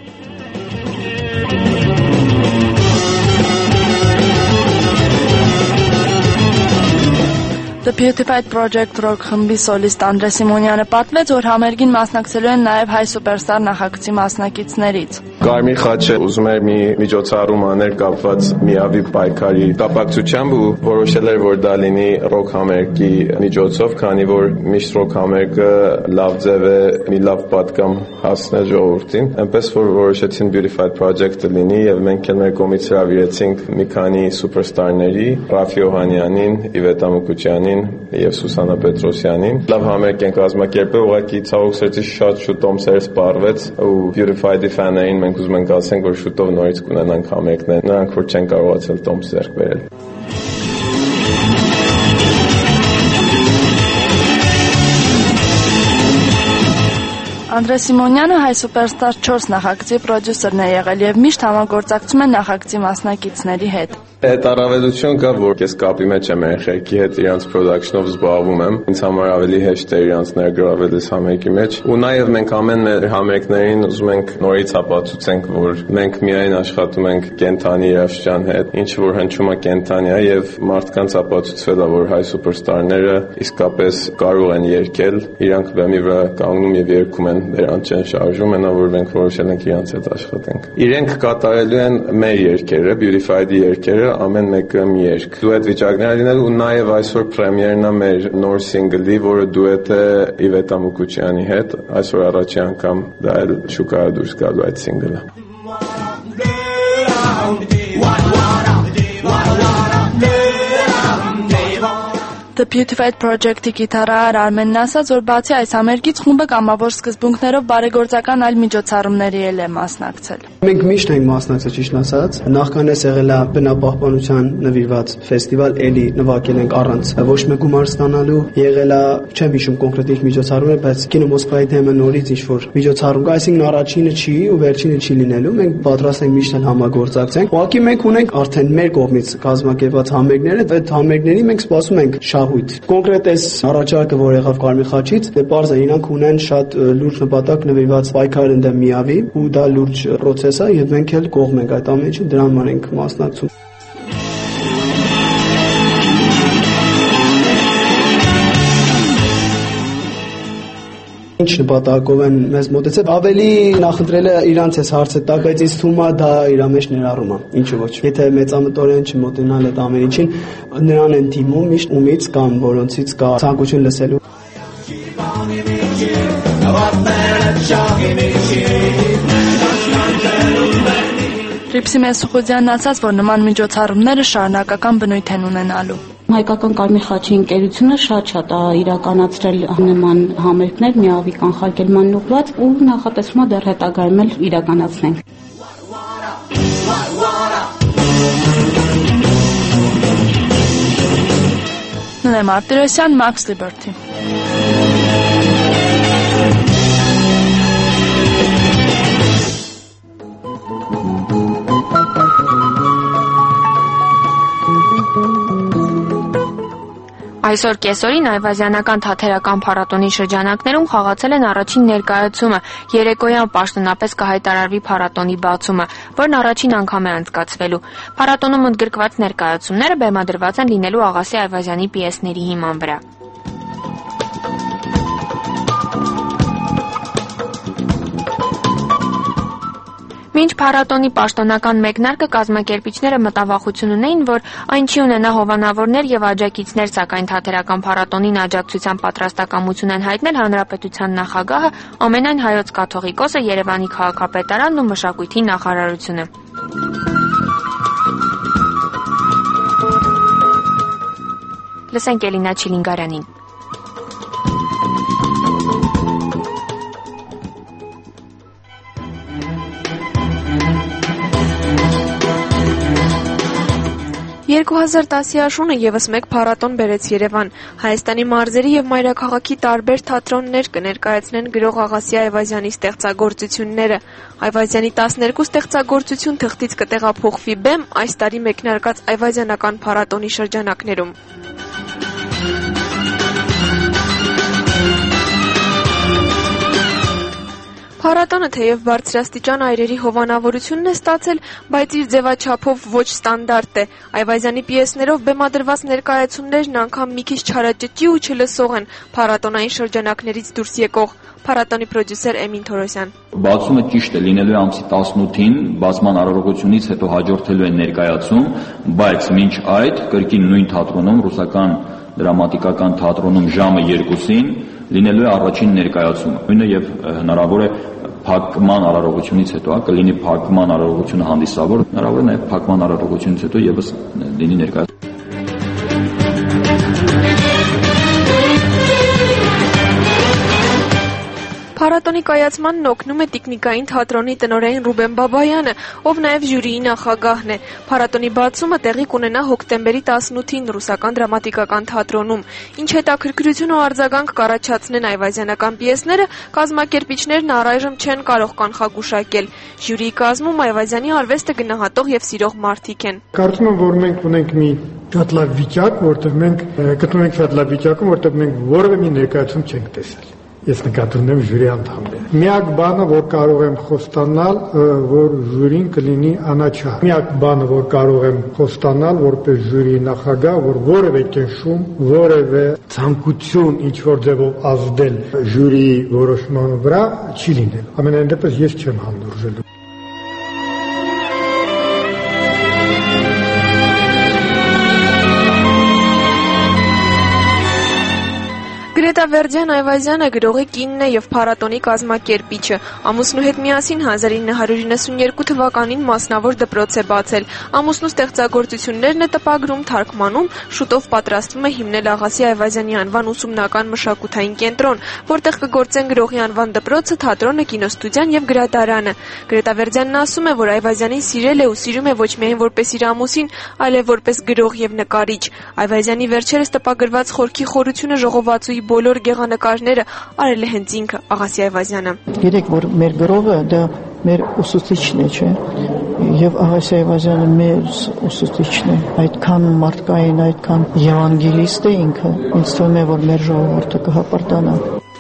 The Beautified Project Rock խմբի սոլիստ Անդրե Սիմոնյանը պատմեց, որ համերգին մասնակցելու են նաև հայ սուպերստար նախագծի մասնակիցներից։ Կարմիր խաչը ուզում էր մի միջոցառում անել կապված միավի պայքարի կապակցությամբ ու որոշել էր, որ դա լինի ռոք համերգի միջոցով, քանի որ միշտ ռոք համերգը լավ ձև է մի լավ պատկամ հասնել ժողովրդին։ Այնպես որ որոշեցին Beautified Project-ը լինի եւ մենք էլ մեր կողմից հրավիրեցինք մի քանի սուպերստարների՝ Ռաֆի Օհանյանին, Իվետ Ամուկուչյանին եւ Սուսանա Պետրոսյանին։ Լավ համերգ են կազմակերպել, ուղղակի ցավոք սրտի շատ շուտ տոմսեր սպառվեց ու Beautified-ի ֆաներին մենք ուզում ենք ասենք, որ շուտով նորից կունենանք համերգներ, նրանք որ չեն կարողացել տոմս ձեռք բերել։ Անդրե Սիմոնյանը հայ սուպերստար 4 նախագծի պրոդյուսերն է եղել եւ միշտ համագործակցում է նախագծի մասնակիցների հետ։ Այդ առավելություն կա, որ ես կապի մեջ եմ երեխեքի հետ, իրանց production-ով զբաղվում եմ։ Ինձ համար ավելի հեշտ է իրանց ներգրավել այս համերգի մեջ։ Ու նաև մենք ամեն մեր համերգներին ուզում ենք նորից ապացուցենք, որ մենք միայն աշխատում ենք կենթանի երաժշտության հետ, ինչ որ հնչում է կենթանի է եւ մարդկանց ապացուցվել է, որ հայ սուպերստարները իսկապես կարող են երգել, իրանք բեմի վրա կանգնում եւ երգում են, դրանց չեն շարժում, այնա որ մենք որոշել ենք իրանց հետ աշխատենք։ Իրենք կատարելու են մեր երգերը, Beautified-ի երգերը ամեն մեկը մի երգ։ Դուետ վիճակներ լինելու ու նաև այսօր պրեմիերն է մեր նոր սինգլի, որը դուետ է Իվետ Ամուկուչյանի հետ։ Այսօր առաջի անգամ դա էլ շուկա դուրս գալու այդ սինգլը։ The Beautified Project-ի գիտարահար Արմենն ասաց, որ բացի այս համերգից խումբը կամավոր սկզբունքներով բարեգործական այլ միջոցառումների էլ է մասնակցել։ Մենք միշտ ենք մասնակցել, ճիշտ ասած, նախքանից եղել է բնապահպանության նվիրված ֆեստիվալ, էլի նվագել ենք առանց ոչ մեկ գումար ստանալու, եղել է, չեմ հիշում կոնկրետ ինչ միջոցառում է, բայց կինո Մոսկվայի թեմը նորից ինչ-որ միջոցառում կա, այսինքն առաջինը չի ու վերջինը չի լինելու, մենք պատրաստ ենք միշտ համագործակցենք։ Ուղղակի մենք ունենք արդեն մեր կողմից կազմակերպված համերգները, այդ համերգների մենք սպասում ենք շահույթ։ Կոնկրետ այս առաջարկը, որ եղավ Կարմիր խաչից, դե պարզ է, իրանք ունեն շատ լուրջ նպատակ նվիրված պայքար ընդդեմ միավի ու դա լուրջ process է եւ մենք էլ կողմ ենք այդ ամենի, դրան ման ենք մասնակցում։ Ինչ նպատակով են մեզ մոտեցել, ավելի նախընտրել է իրանց այս հարցը տակ, բայց ինձ թվում է դա իր մեջ ներառում է, ինչու ոչ։ Եթե մեծամտորեն չմոտենալ այդ ամեն ինչին, նրան են դիմում միշտ ումից կամ որոնցից կա ցանկություն լսելու։ Ռիփսի Մեսուխոդյանն ասաց, որ նման միջոցառումները շարունակական բնույթ են ունենալու։ Հայկական Կարմիր խաչի ընկերությունը շատ իրականացրել նման համերգներ միավի կանխարգելման ուղղված ու նախատեսվում է դեռ հետագայում էլ իրականացնենք։ Նոնե Մարտիրոսյան, Max Liberty։ Այսօր կեսօրին այվազյանական թատերական փառատոնի շրջանակներում խաղացել են առաջին ներկայացումը, երեկոյան պաշտոնապես կհայտարարվի փառատոնի բացումը, որն առաջին անգամ է անցկացվելու։ Փառատոնում ընդգրկված ներկայացումները բեմադրված են լինելու Աղասի Այվազյանի պիեսների հիման վրա։ Մինչ փառատոնի պաշտոնական մեկնարկը կազմակերպիչները մտավախություն ունեին, որ այն չի ունենա հովանավորներ եւ աջակիցներ, սակայն թատերական փառատոնին աջակցության պատրաստակամություն են հայտնել Հանրապետության նախագահը, ամենայն հայոց կաթողիկոսը, Երևանի քաղաքապետարանն ու մշակույթի նախարարությունը։ Լսենք Էլինա Չիլինգարյանին։ Աշունը եւս մեկ փառատոն բերեց Երևան։ Հայաստանի մարզերի եւ մայրաքաղաքի տարբեր թատրոններ կներկայացնեն գրող Աղասի Այվազյանի ստեղծագործությունները։ Այվազյանի 12 ստեղծագործություն թղթից կտեղափոխվի բեմ այս տարի մեկնարկած Այվազյանական փառատոնի շրջանակներում։ Փառատոնը թեև բարձրաստիճան այրերի հովանավորությունն է ստացել, բայց իր ձևաչափով ոչ ստանդարտ է։ Այվազյանի պիեսներով բեմադրված ներկայացումներն անգամ մի քիչ չարաճճի ու չլսող են փառատոնային շրջանակներից դուրս եկող։ Փառատոնի պրոդյուսեր Էմին Թորոսյան։ Բացումը ճիշտ է լինելու է ամսի 18-ին, բացման արարողությունից հետո հաջորդելու է ներկայացում, բայց մինչ այդ կրկին նույն թատրոնում, ռուսական դրամատիկական թատրոնում ժամը 2-ին լինելու է առաջին ներկայացումը։ Նույնը եւ հնարավոր է փակման արարողությունից հետո կլինի փակման արարողությունը հանդիսավոր, հնարավոր է նաեւ փակման արարողությունից հետո եւս լինի ներկայացում։ Փառատոնի կայացմանն օգնում է Տիկնիկային թատրոնի տնօրեն Ռուբեն Բաբայանը, ով նաև ժյուրիի նախագահն է։ Փառատոնի բացումը տեղի կունենա հոկտեմբերի 18-ին ռուսական դրամատիկական թատրոնում։ Ինչ հետաքրքրություն ու արձագանք կառաջացնեն այվազյանական պիեսները, կազմակերպիչներն առայժմ չեն կարող կանխագուշակել։ Ժյուրիի կազմում Այվազյանի արվեստը գնահատող եւ սիրող մարդիկ են։ Կարծում եմ, որ մենք ունենք մի շատ լավ վիճակ, որտեղ մենք գտնվում ենք շատ լավ վիճակում, որտեղ մենք որևէ մի ներկայացում չենք տեսել։ Ես նկատի ունեմ ժյուրի անդամները։ Միակ բանը, որ կարող եմ խոստանալ, որ ժյուրին կլինի անաչառ։ Միակ բանը, որ կարող եմ խոստանալ, որպես ժյուրի նախագահ, որ որևէ ճնշում, որևէ ցանկություն ինչ-որ ձևով ազդել ժյուրիի որոշման վրա չի լինել։ Ամենայն դեպս ես չեմ հանդուրժելու։ Գրեթե Գրետա Վերդյան Այվազյանը գրողի կինն է եւ փառատոնի կազմակերպիչը։ Ամուսնու հետ միասին 1992 թվականին մասնավոր դպրոց է բացել։ Ամուսնու ստեղծագործություններն է տպագրում, թարգմանում, շուտով պատրաստվում է հիմնել Աղասի Այվազյանի անվան ուսումնական մշակութային կենտրոն, որտեղ կգործեն գրողի անվան դպրոցը, թատրոնը, կինոստուդիան եւ գրադարանը։ Գրետա Վերդյանն ասում է, որ Այվազյանին սիրել է ու սիրում է ոչ միայն որպես իր ամուսին, այլև որպես գրող եւ նկարիչ։ Այվազյանի վերջերս տպագրված խորքի խորությունը ժողովածուի բոլոր գեղանկարները արել է հենց ինքը Աղասի Այվազյանը։ Գիտեք, որ մեր գրողը դա մեր ուսուցիչն է, չէ՞։ Եվ Աղասի Այվազյանը մեր ուսուցիչն է։ Այդքան մարդկային, այդքան եվանգելիստ է ինքը։ Ինձ թվում է, որ մեր ժողովուրդը կհպարտանա։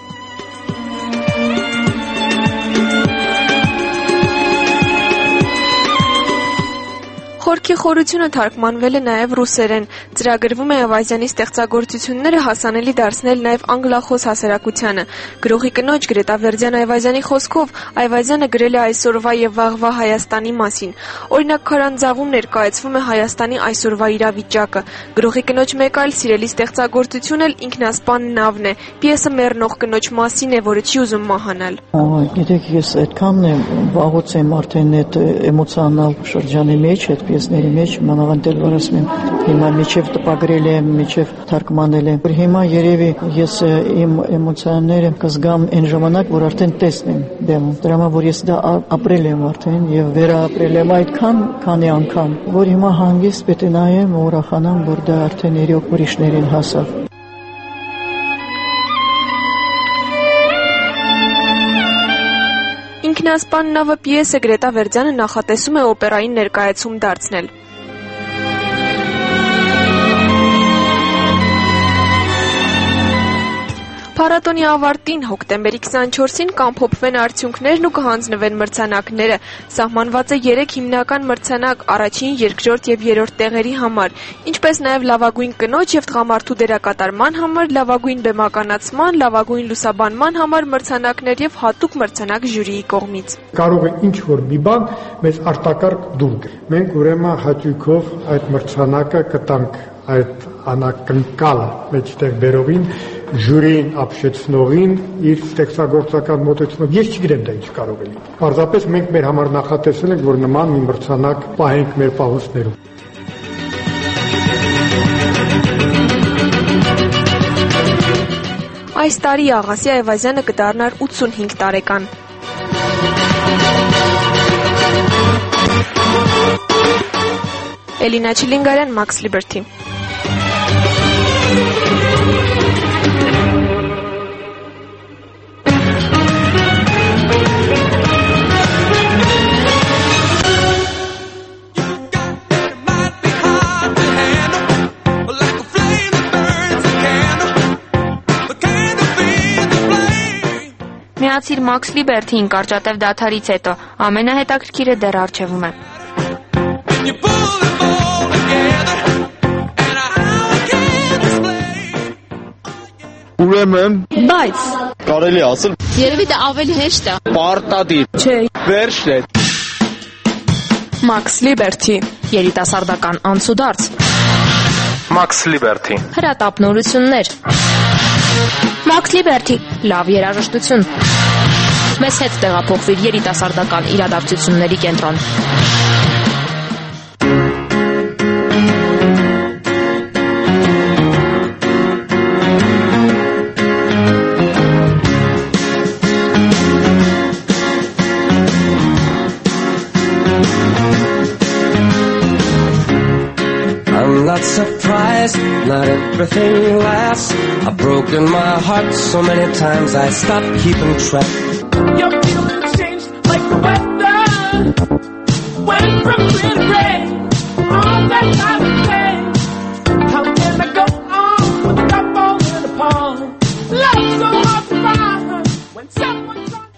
Խորքի խորությունը թարգմանվել է նաև ռուսերեն։ Ծրագրվում է Այվազյանի ստեղծագործությունները հասանելի դարձնել նաև անգլախոս հասարակությանը։ Գրողի կնոջ Գրետա Վերդյան Այվազյանի խոսքով Այվազյանը գրել է այսօրվա եւ վաղվա Հայաստանի մասին։ Օրինակ քարանձավում ներկայացվում է Հայաստանի այսօրվա իրավիճակը։ Գրողի կնոջ մեկ այլ սիրելի ստեղծագործություն էլ ինքնասպան նավն է։ Պիեսը մեռնող կնոջ մասին է, որը չի ուզում մահանալ։ Գիտեք, ես այդքան վաղուց եմ արդեն այդ էմոցիոնալ շրջանի մեջ, այդ պիեսների մեջ, մանավանդ էլ որ ասում եմ, հիմա միջև տպագրել եմ, միջև թարգմանել եմ։ Հիմա երևի ես իմ էմոցիաները կզգամ այն ժամանակ, որ արդեն տեսնեմ դեմը։ Դրա համար որ ես դա ապրել եմ արդեն եւ վերապրել եմ այդքան, քանի անգամ, որ հիմա հանգիստ պետք է նայեմ ու ուրախանամ, որ դա արդեն իրոք ուրիշներին հասավ։ Ինքնասպան նավը պիեսը Գրետա Վերդյանը նախատեսում է օպերային ներկայացում դարձնել։ Փառատոնի ավարտին հոկտեմբերի 24-ին կամփոփվեն արդյունքներն ու կհանձնվեն մրցանակները։ Սահմանված է 3 հիմնական մրցանակ առաջին, երկրորդ եւ երրորդ տեղերի համար, ինչպես նաեւ լավագույն կնոջ եւ տղամարդու դերակատարման համար, լավագույն բեմականացման, լավագույն լուսաբանման համար մրցանակներ եւ հատուկ մրցանակ ժյուրիի կողմից։ Կարող է ինչ որ մի բան մեզ արտակարգ դուր գա։ Մենք ուրեմն հաճույքով այդ մրցանակը կտանք այդ անակնկալ մեջտեղ բերողին, ժյուրին ապշեցնողին, իր ստեղծագործական մոտեցումով, ես չգիտեմ դա ինչ կարող է լինել։ Պարզապես մենք մեր համար նախատեսել ենք, որ նման մի մրցանակ պահենք մեր պահոստներում։ Այս տարի Աղասի Այվազյանը կդառնար 85 տարեկան։ Էլինա Չիլինգարյան, Max Liberty։ Միացիր Max Liberty-ին կարճատև դադարից հետո, ամենահետաքրքիրը դեռ առջևում է։ Ուրեմն, Բայց կարելի ասել, երևի դա ավելի հեշտ է։ պարտադիր, Չէ։ վերջն է։ Max Liberty, երիտասարդական անցուդարձ։ Max Liberty։ Հրատապնորություններ։ Max Liberty, Լավ երաժշտություն։ Մեզ հետ տեղափոխվիր երիտասարդական իրադարձությունների կենտրոն։ I'm not surprised, not everything lasts. I've broken my heart so many times I stopped keeping track. Your feelings changed like the weather. Went from clear to gray. All that time and day. How can I go on with a drop ball in the pond? Love's so hard to find when someone's on.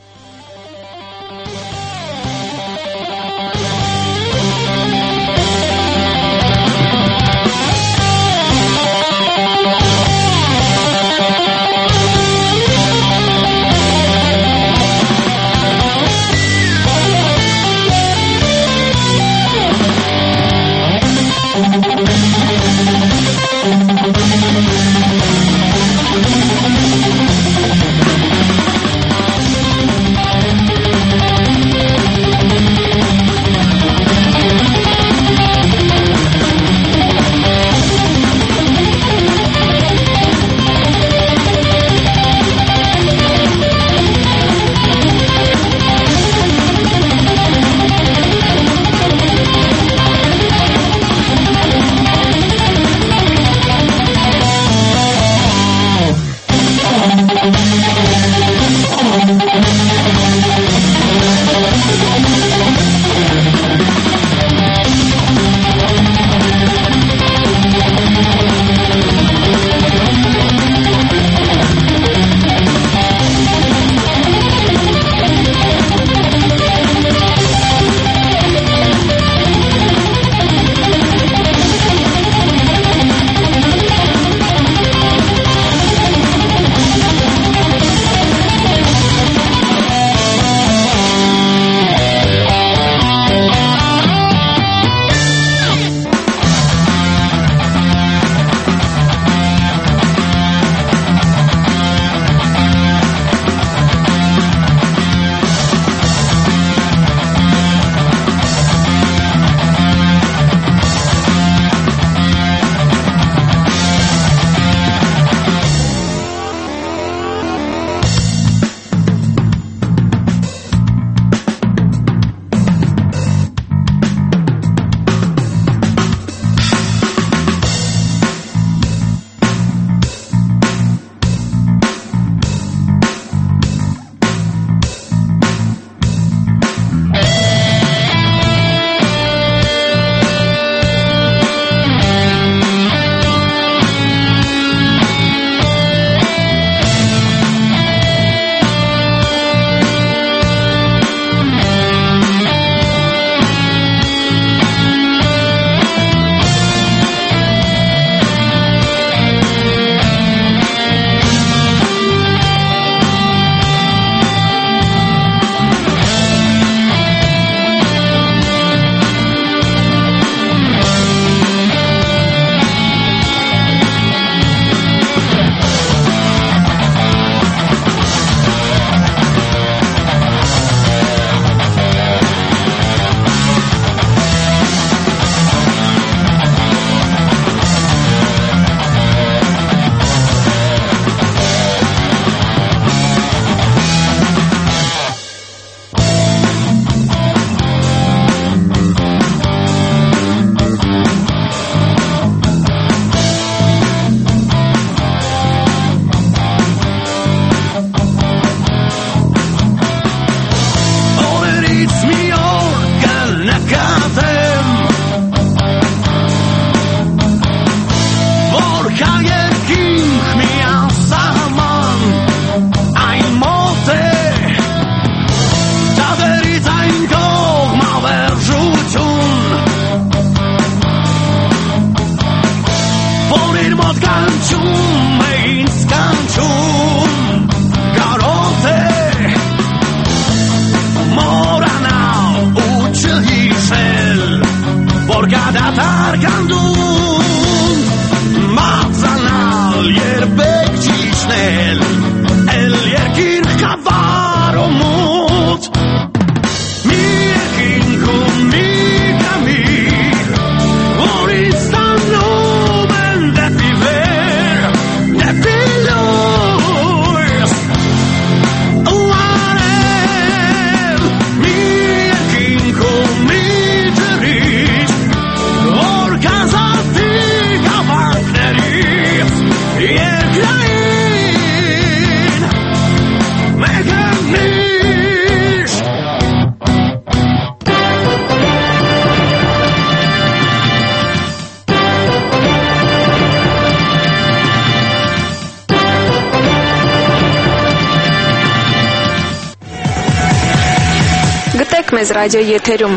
մեզ ռադիո եթերում։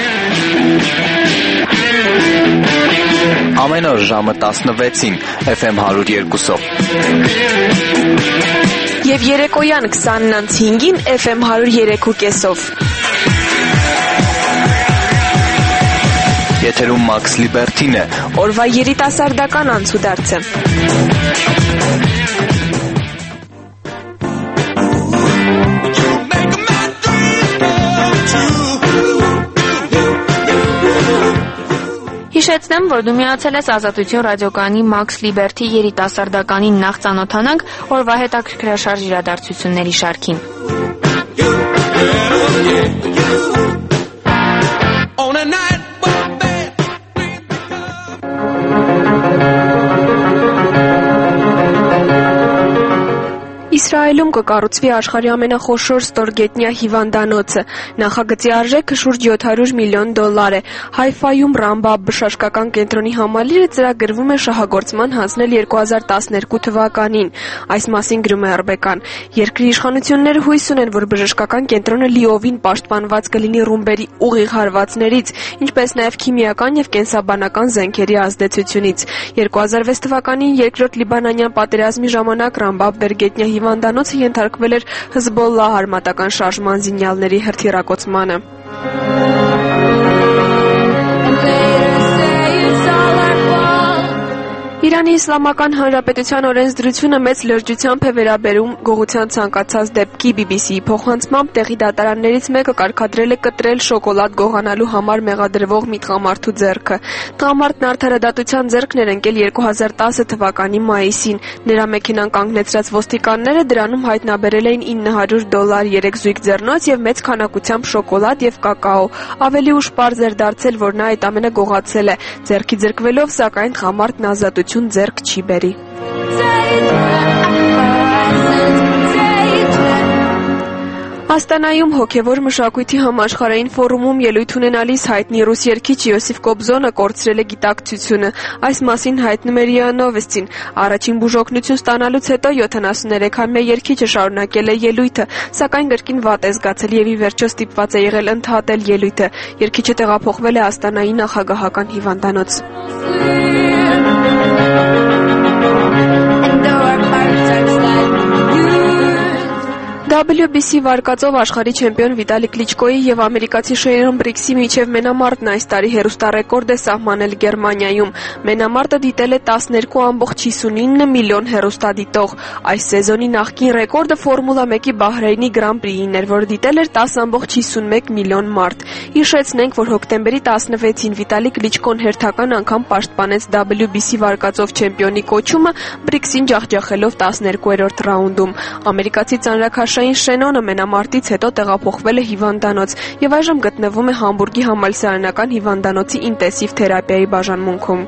Ամեն օր ժամը 16-ին FM 102-ով։ Եվ երեկոյան 20:05-ին FM 103.5-ով։ Եթերում Max Liberty-ն է։ Օրվա երիտասարդական անցուդարձը։ Հիշեցնեմ, որ դու միացել ես Ազատություն ռադիոկայանի Max Liberty երիտասարդականին նախ ծանոթանանք օրվա հետաքրքրաշարժ իրադարձությունների շարքին։ Իսրայելում կկառուցվի աշխարհի ամենախոշոր ստորգետնյա հիվանդանոցը։ Նախագծի արժեքը շուրջ $700 միլիոն է։ Հայֆայում Ռամբաբ բժշկական կենտրոնի համալիրը ծրագրվում է շահագործման հանձնել 2012 թվականին։ Այս մասին գրում է ՌԲԿ-ն։ Երկրի իշխանությունները հույս ունեն, որ բժշկական կենտրոնը լիովին պաշտպանված կլինի ռումբերի ուղիղ հարվածներից, ինչպես նաև քիմիական եւ կենսաբանական զենքերի ազդեցությունից։ 2006 թվականին երկրորդ լիբանանյան պատերազմի ժամանակ Ռամբաբ բերգետնյա հիվանդանոցը ենթարկվել էր Հզբոլլահ արմատական շարժման զինյալների հրթիռակոծմանը։ Իրանի Իսլամական Հանրապետության օրենսդրությունը մեծ լրջությամբ է վերաբերում գողության ցանկացած դեպքի BBC-ի փոխանցմամբ տեղի դատարաններից մեկը կարգադրել է կտրել շոկոլադ գողանալու համար մեղադրվող մի տղամարդու ձեռքը։ Տղամարդն արդարադատության ձեռքն էր ընկել 2010 թվականի մայիսին։ Նրա մեքենան կանգնեցրած ոստիկանները դրանում հայտնաբերել էին $900 3 զույգ ձեռնոց եւ մեծ քանակությամբ շոկոլադ եւ կակաո։ Ավելի ուշ պարզ էր դարձել, որ նա այդ ամենը գողացել է։ Ձեռքի ձրկվելով, սակայն տղամարդն ազատություն ձեռք չի բերի։ Աստանայում հոգևոր մշակույթի համաշխարհային ֆորումում ելույթ ունենալիս հայտնի ռուս երգիչ Յոսիֆ Կոբզոնը կորցրել է գիտակցությունը։ Այս մասին հայտնում է ՌԻԱ Նովեստին։ Առաջին բուժօգնություն ստանալուց հետո 73-ամյա երգիչը շարունակել է ելույթը, սակայն կրկին վատ է զգացել եւ ի վերջո ստիպված է եղել ընդհատել ելույթը։ Երգիչը տեղափոխվել է Աստանայի նախագահական հիվանդանոց։ WBC վարկածով աշխարհի չեմպիոն Վիտալի Կլիչկոյի եւ ամերիկացի Շեյրոն Բրիքսի միջև մենամարտն այս տարի հեռուստառեկորդ է սահմանել Գերմանիայում։ Մենամարտը դիտել է 12.59 միլիոն հեռուստադիտող։ Այս սեզոնի նախկին ռեկորդը Ֆորմուլա 1-ի Բահրեյնի Գրան Պրիին էր, որը դիտել էր 10.51 միլիոն մարդ։ Հիշեցնենք, որ հոկտեմբերի 16-ին Վիտալի Կլիչկոն հերթական անգամ պաշտպանեց WBC վարկածով չեմպիոնի կոչումը, Բրիքսին ջախջախելով 12-րդ ռաունդում։ Ամերիկացի ծանրաքաշային Շենոնը մենամարտից հետո տեղափոխվել է հիվանդանոց եւ այժմ գտնվում է Համբուրգի համալսարանական հիվանդանոցի ինտենսիվ թերապիայի բաժանմունքում։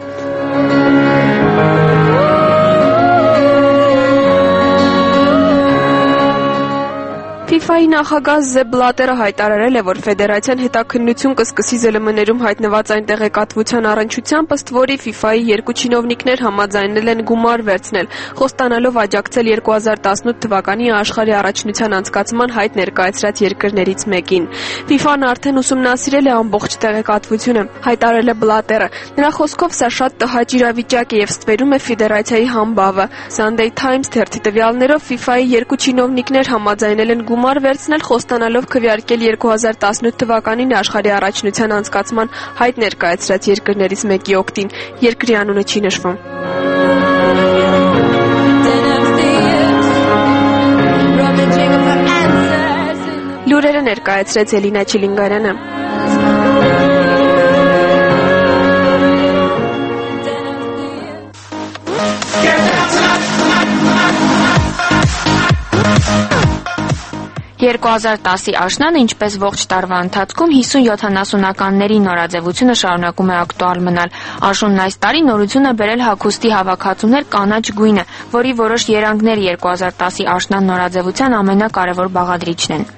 FIFA-ի նախագահ Զեփ Բլատերը հայտարարել է, որ ֆեդերացիան հետաքննություն կսկսի ԶԼՄ-ներում հայտնված այն տեղեկատվության առնչությամբ, ըստ որի FIFA-ի երկու չինովնիկներ համաձայնել են գումար վերցնել, խոստանալով աջակցել 2018 թվականի աշխարհի առաջնության անցկացման հայտ ներկայացրած երկրներից մեկին։ FIFA-ն արդեն ուսումնասիրել է ամբողջ տեղեկատվությունը, հայտարարել է Բլատերը։ Նրա խոսքով սա շատ տհաճ իրավիճակ է եւ ստվերում է ֆեդերացիայի համբավը։ Sunday Times թերթի տվյալներով FIFA-ի երկու չինովնիկներ համաձայնել են գումար վերցնել, խոստանալով քվեարկել 2018 թվականին աշխարհի առաջնության անցկացման հայտ ներկայացրած երկրներից մեկի օգտին։ Երկրի անունը չի նշվում։ Լուրերը ներկայացրեց Էլինա Չիլինգարյանը։ «2010-ի աշնանը, ինչպես ողջ տարվա ընթացքում, 50-70-ականների նորաձևությունը շարունակում է ակտուալ մնալ։ Աշունն այս տարի նորություն է բերել հագուստի հավաքածուներ կանաչ գույնը, որի որոշ երանգներ 2010-ի աշնան նորաձևության ամենակարևոր բաղադրիչն են։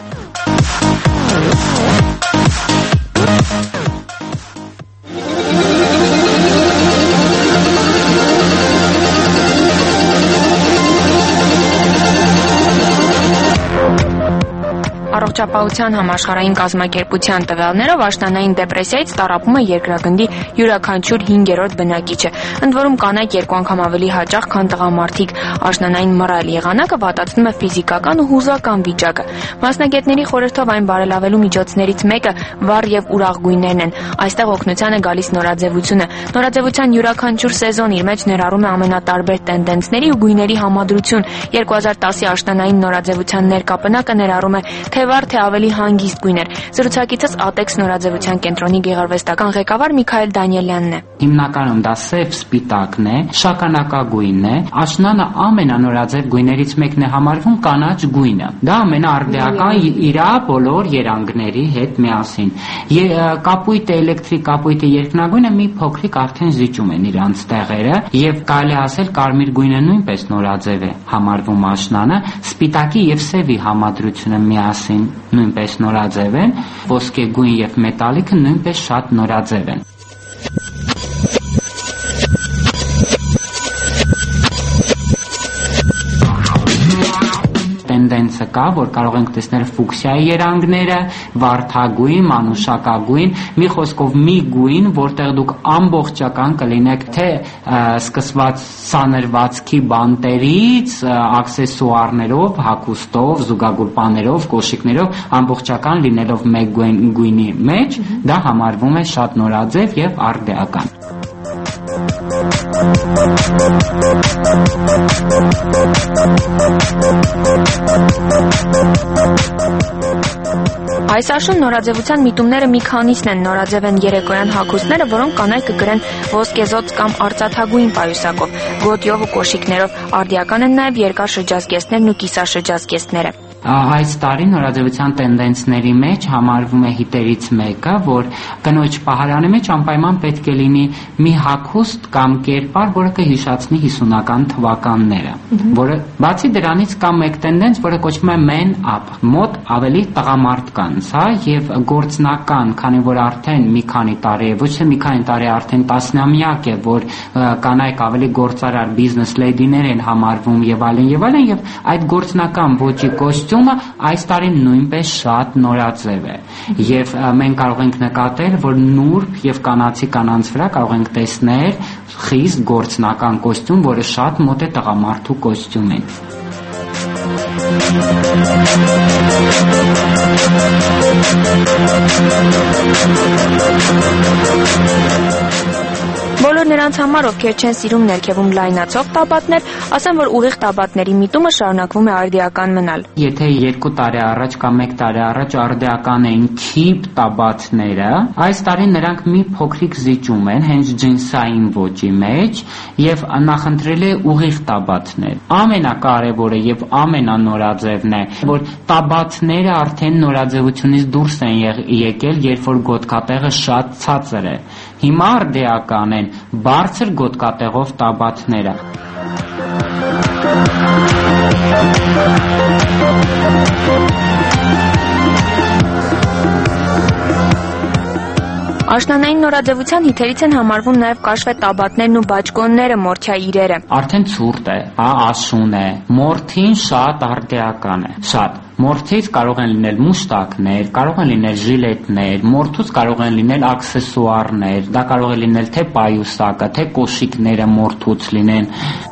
Առողջապահության համաշխարհային կազմակերպության տվյալներով աշնանային դեպրեսիայից տառապում է երկրագնդի յուրաքանչյուր 5-րդ բնակիչը, ընդ որում կանայք 2 անգամ ավելի հաճախ, քան տղամարդիկ։ Աշնանային մռայլ եղանակը վատացնում է ֆիզիկական ու հուզական վիճակը։ Մասնագետների խորհրդով այն բարելավելու միջոցներից մեկը վառ եւ ուրախ գույներն են։ Այստեղ օգնության է գալիս նորաձևությունը։ Նորաձևության յուրաքանչյուր սեզոն իր մեջ ներառում է ամենատարբեր տենդենսների ու գույների համադրություն։ 2010-ի աշնանային նորաձևության ներկա պնակը ներառում է թևառ թե ավելի հանգիստ գույներ։ Զրուցակիցս Ատեքս նորաձևության կենտրոնի գեղարվեստական ղեկավար Միքայել Դանիելյանն է։ Հիմնականում դա սև սպիտակն է, շագանակագույնն է, աշնանը ամենանորաձև գույներից մեկն է համարվում կանաչ գույնը։ Դա ամենաարդեական իր բոլոր երանգների հետ միասին։ Կապույտը, էլեկտրիկ կապույտի երկնագույնը մի փոքրիկ արդեն զիջում են իրանց տեղերը եւ կարելի ասել կարմիր գույնը նույնպես նորաձև է համարվում աշնանը, սպիտակի եւ սևի համադրությունը միասին նույնպես նորաձև են, ոսկեգույն եւ մետալիկը նույնպես շատ նորաձև են։ Տենդենսը կա, որ կարող ենք տեսնել ֆուկսիայի երանգները, վարդագույն, մանուշակագույն, մի խոսքով մի գույն, որտեղ դուք ամբողջական կլինեք թե սկսված սանրվածքի բանտերից, աքսեսուարներով, հագուստով, զուգագուլպաներով, կոշիկներով, ամբողջական լինելով մեկ գույնի մեջ, դա համարվում է շատ նորաձև եւ արդեական։ Այս աշուն նորաձևության միտումները մի քանիսն են։ Նորաձև են երեկոյան հագուստները, որոնք կանայք կգրեն ոսկեզոծ կամ արծաթագույն պայուսակով, գոտիով ու կոշիկներով։ Արդիական են նաև երկար շրջազգեստներն ու կիսաշրջազգեստները։ Այս տարի նորաձևության տենդենսների մեջ համարվում է հիտերից մեկը, որ կնոջ պահարանի մեջ անպայման պետք է լինի մի հագուստ կամ կերպար, որը կհիշացնի 50-ական թվականները, որը բացի դրանից կա մեկ տենդենս, որը կոչվում է man up, մոտ ավելի տղամարդկանց, եւ գործնական, քանի որ արդեն մի քանի տարի է, ոչ թե մի քանի տարի, արդեն տասնամյակ է, որ կանայք ավելի գործարար բիզնես լեյդիներ են համարվում եւ այլն, եւ այդ գործնական ոճի կոստյումը այս տարի նույնպես շատ նորաձև է եւ մենք կարող ենք նկատել, որ նուրբ եւ կանացի կանանց վրա կարող ենք տեսնել խիստ գործնական կոստյում, որը շատ մոտ է տղամարդու կոստյումին։ Բոլոր նրանց համար, ովքեր չեն սիրում ներքևում լայնացող տաբատներ, ասեմ, որ ուղիղ տաբատների միտումը շարունակվում է արդիական մնալ։ Եթե 2 տարի առաջ կամ 1 տարի առաջ արդիական էին քիփ տաբատները, այս տարի նրանք մի փոքրիկ զիջում են հենց ջինսային ոճի մեջ եւ նախընտրել է ուղիղ տաբատներ։ Ամենակարևորը եւ ամենանորաձևն է, որ տաբատները արդեն նորաձևությունից դուրս են եկել, երբ որ գոտկատեղը շատ ցածր է։ Հիմա արդիական են բարձր գոտկատեղով տաբատները։ Աշնանային նորաձևության հիթերից են համարվում նաև կաշվե տաբատներն ու բաճկոնները, մորթյա իրերը։ Արդեն ցուրտ է, աշուն է, մորթին շատ արդիական է, շատ։ Մորթից կարող են լինել մուշտակներ, կարող են լինել ժիլետներ, մորթուց կարող են լինել աքսեսուարներ, դա կարող է լինել թե պայուսակը, թե կոշիկները մորթուց լինեն։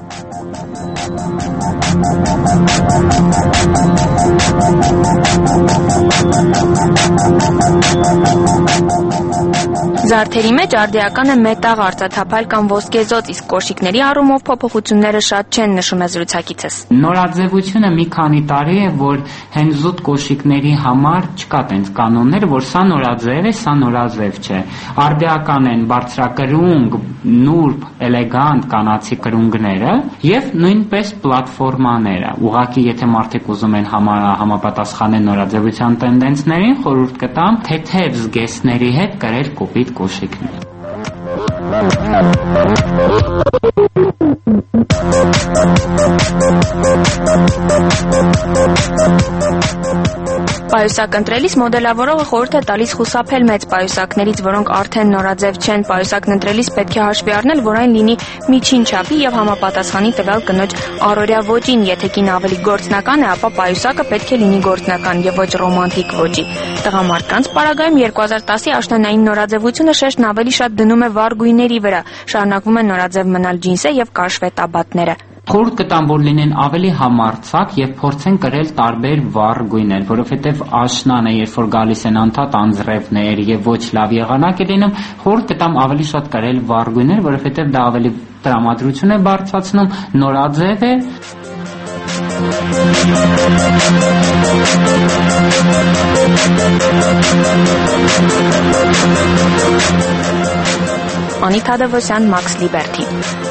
Զարդերի մեջ արդիական է մետաղ, արծաթափայլ կամ ոսկեզոծ, իսկ կոշիկների առումով փոփոխությունները շատ չեն, նշում է զրուցակիցս։ Նորաձևությունը մի քանի տարի է, որ հենց զուտ կոշիկների համար չկա տենց կանոններ, որ սա նորաձև է, սա նորաձև չէ։ Արդիական են բարձրակրունգ, նուրբ, էլեգանտ կանացի կրունգները եւ նույնպես պլատֆորմաները։ Ուղղակի եթե մարդիկ ուզում են համապատասխանել նորաձևության տենդենսներին, խորհուրդ կտամ թեթև զգեստների հետ կրել կոպիտ կոշիկներ։ Պայուսակ ընտրելիս մոդելավորողը խորհուրդ է տալիս խուսափել մեծ պայուսակներից, որոնք արդեն նորաձև չեն։ Պայուսակն ընտրելիս պետք է հաշվի առնել, որ այն լինի միջին չափի եւ համապատասխանի տվյալ կնոջ առօրյա ոճին։ Եթե կին ավելի գործնական է, ապա պայուսակը պետք է լինի գործնական եւ ոչ ռոմանտիկ ոճի։ Տղամարդկանց պարագայում 2010-ի աշնանային նորաձևությունը շեշտն ավելի շատ դնում է վառ գույների վրա։ Շարունակվում է նորաձև մնալ ջինսը եւ կաշվե տաբատները։ Խորհուրդ կտամ, որ լինեն ավելի համարձակ եւ փորձեն կրել տարբեր վառ գույներ, որովհետեւ աշնանը, երբ որ գալիս են անդադ անձրևներ եւ ոչ լավ եղանակ է լինում, խորհուրդ կտամ ավելի շատ կրել վառ գույներ, որովհետեւ դա ավելի տրամադրություն է բարձրացնում, նորաձև է։ Անիտ Հադավոսյան, Max Liberty։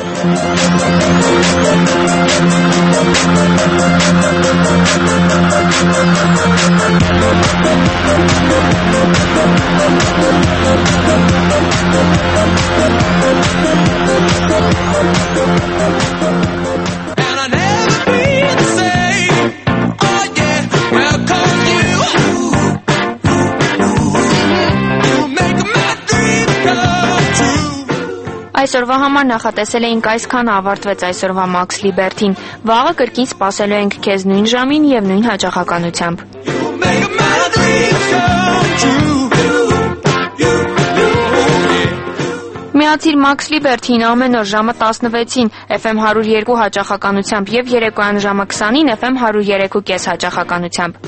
Այսօրվա համար նախատեսել էինք այսքանը, ավարտվեց այսօրվա Max Liberty-ն։ Վաղը կրկին սպասելու ենք քեզ նույն ժամին եւ նույն հաճախականությամբ։ Միացիր Max Liberty-ին ամեն օր ժամը 16-ին FM 102 հաճախականությամբ եւ երեկոյան ժամը 20-ին FM 103.5 հաճախականությամբ։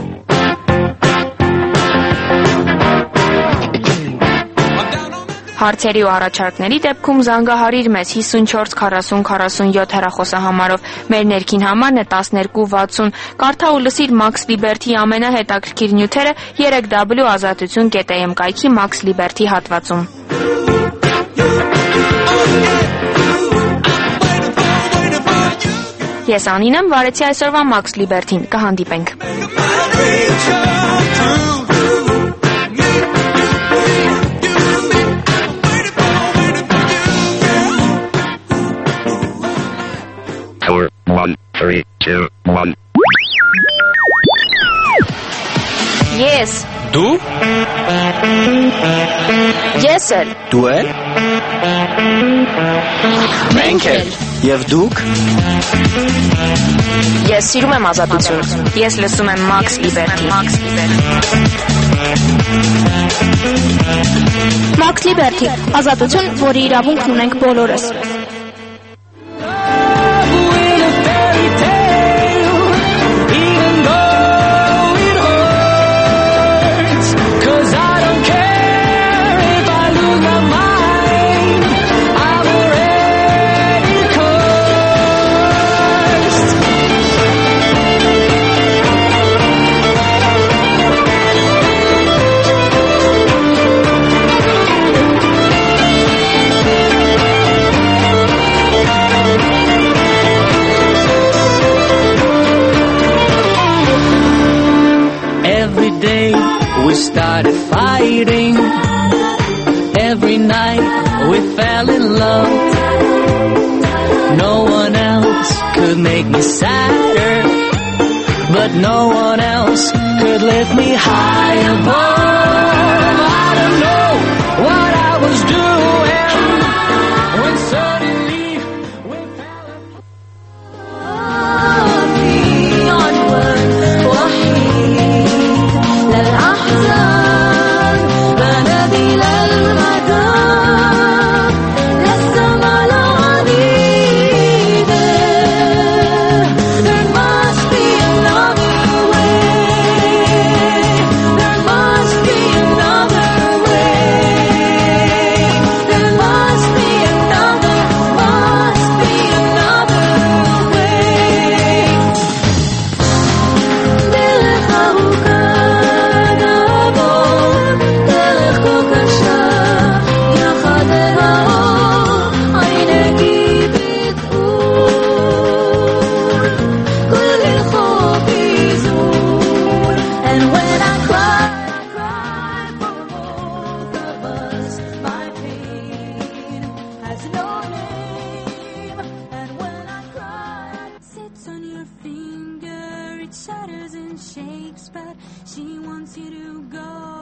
Հարցերի ու առաջարկների դեպքում զանգահարիր մեզ 54 40 47 հեռախոսահամարով։ Մեր ներքին համարն է 1260։ Կարդա ու լսիր Max Liberty-ի ամենահետաքրքիր նյութերը 3w.azatutun.am կայքի Max Liberty հատվածում։ Ես Անին եմ, վարեցի այսօրվա Max Liberty-ն։ Կհանդիպենք։ Three, two, one. Yes. Դու? Ես էլ։ Դու էլ? Մենք էլ։ Եվ դուք? Ես սիրում եմ ազատություն։ Ես լսում եմ Max Liberty։ Max Liberty, ազատություն, որի իրավունքն ունենք բոլորս։ Started fighting. Every night we fell in love. No one else could make me sadder, but no one else could lift me high above. I don't know what I was doing when suddenly we fell shatters and shakes, but she wants you to go.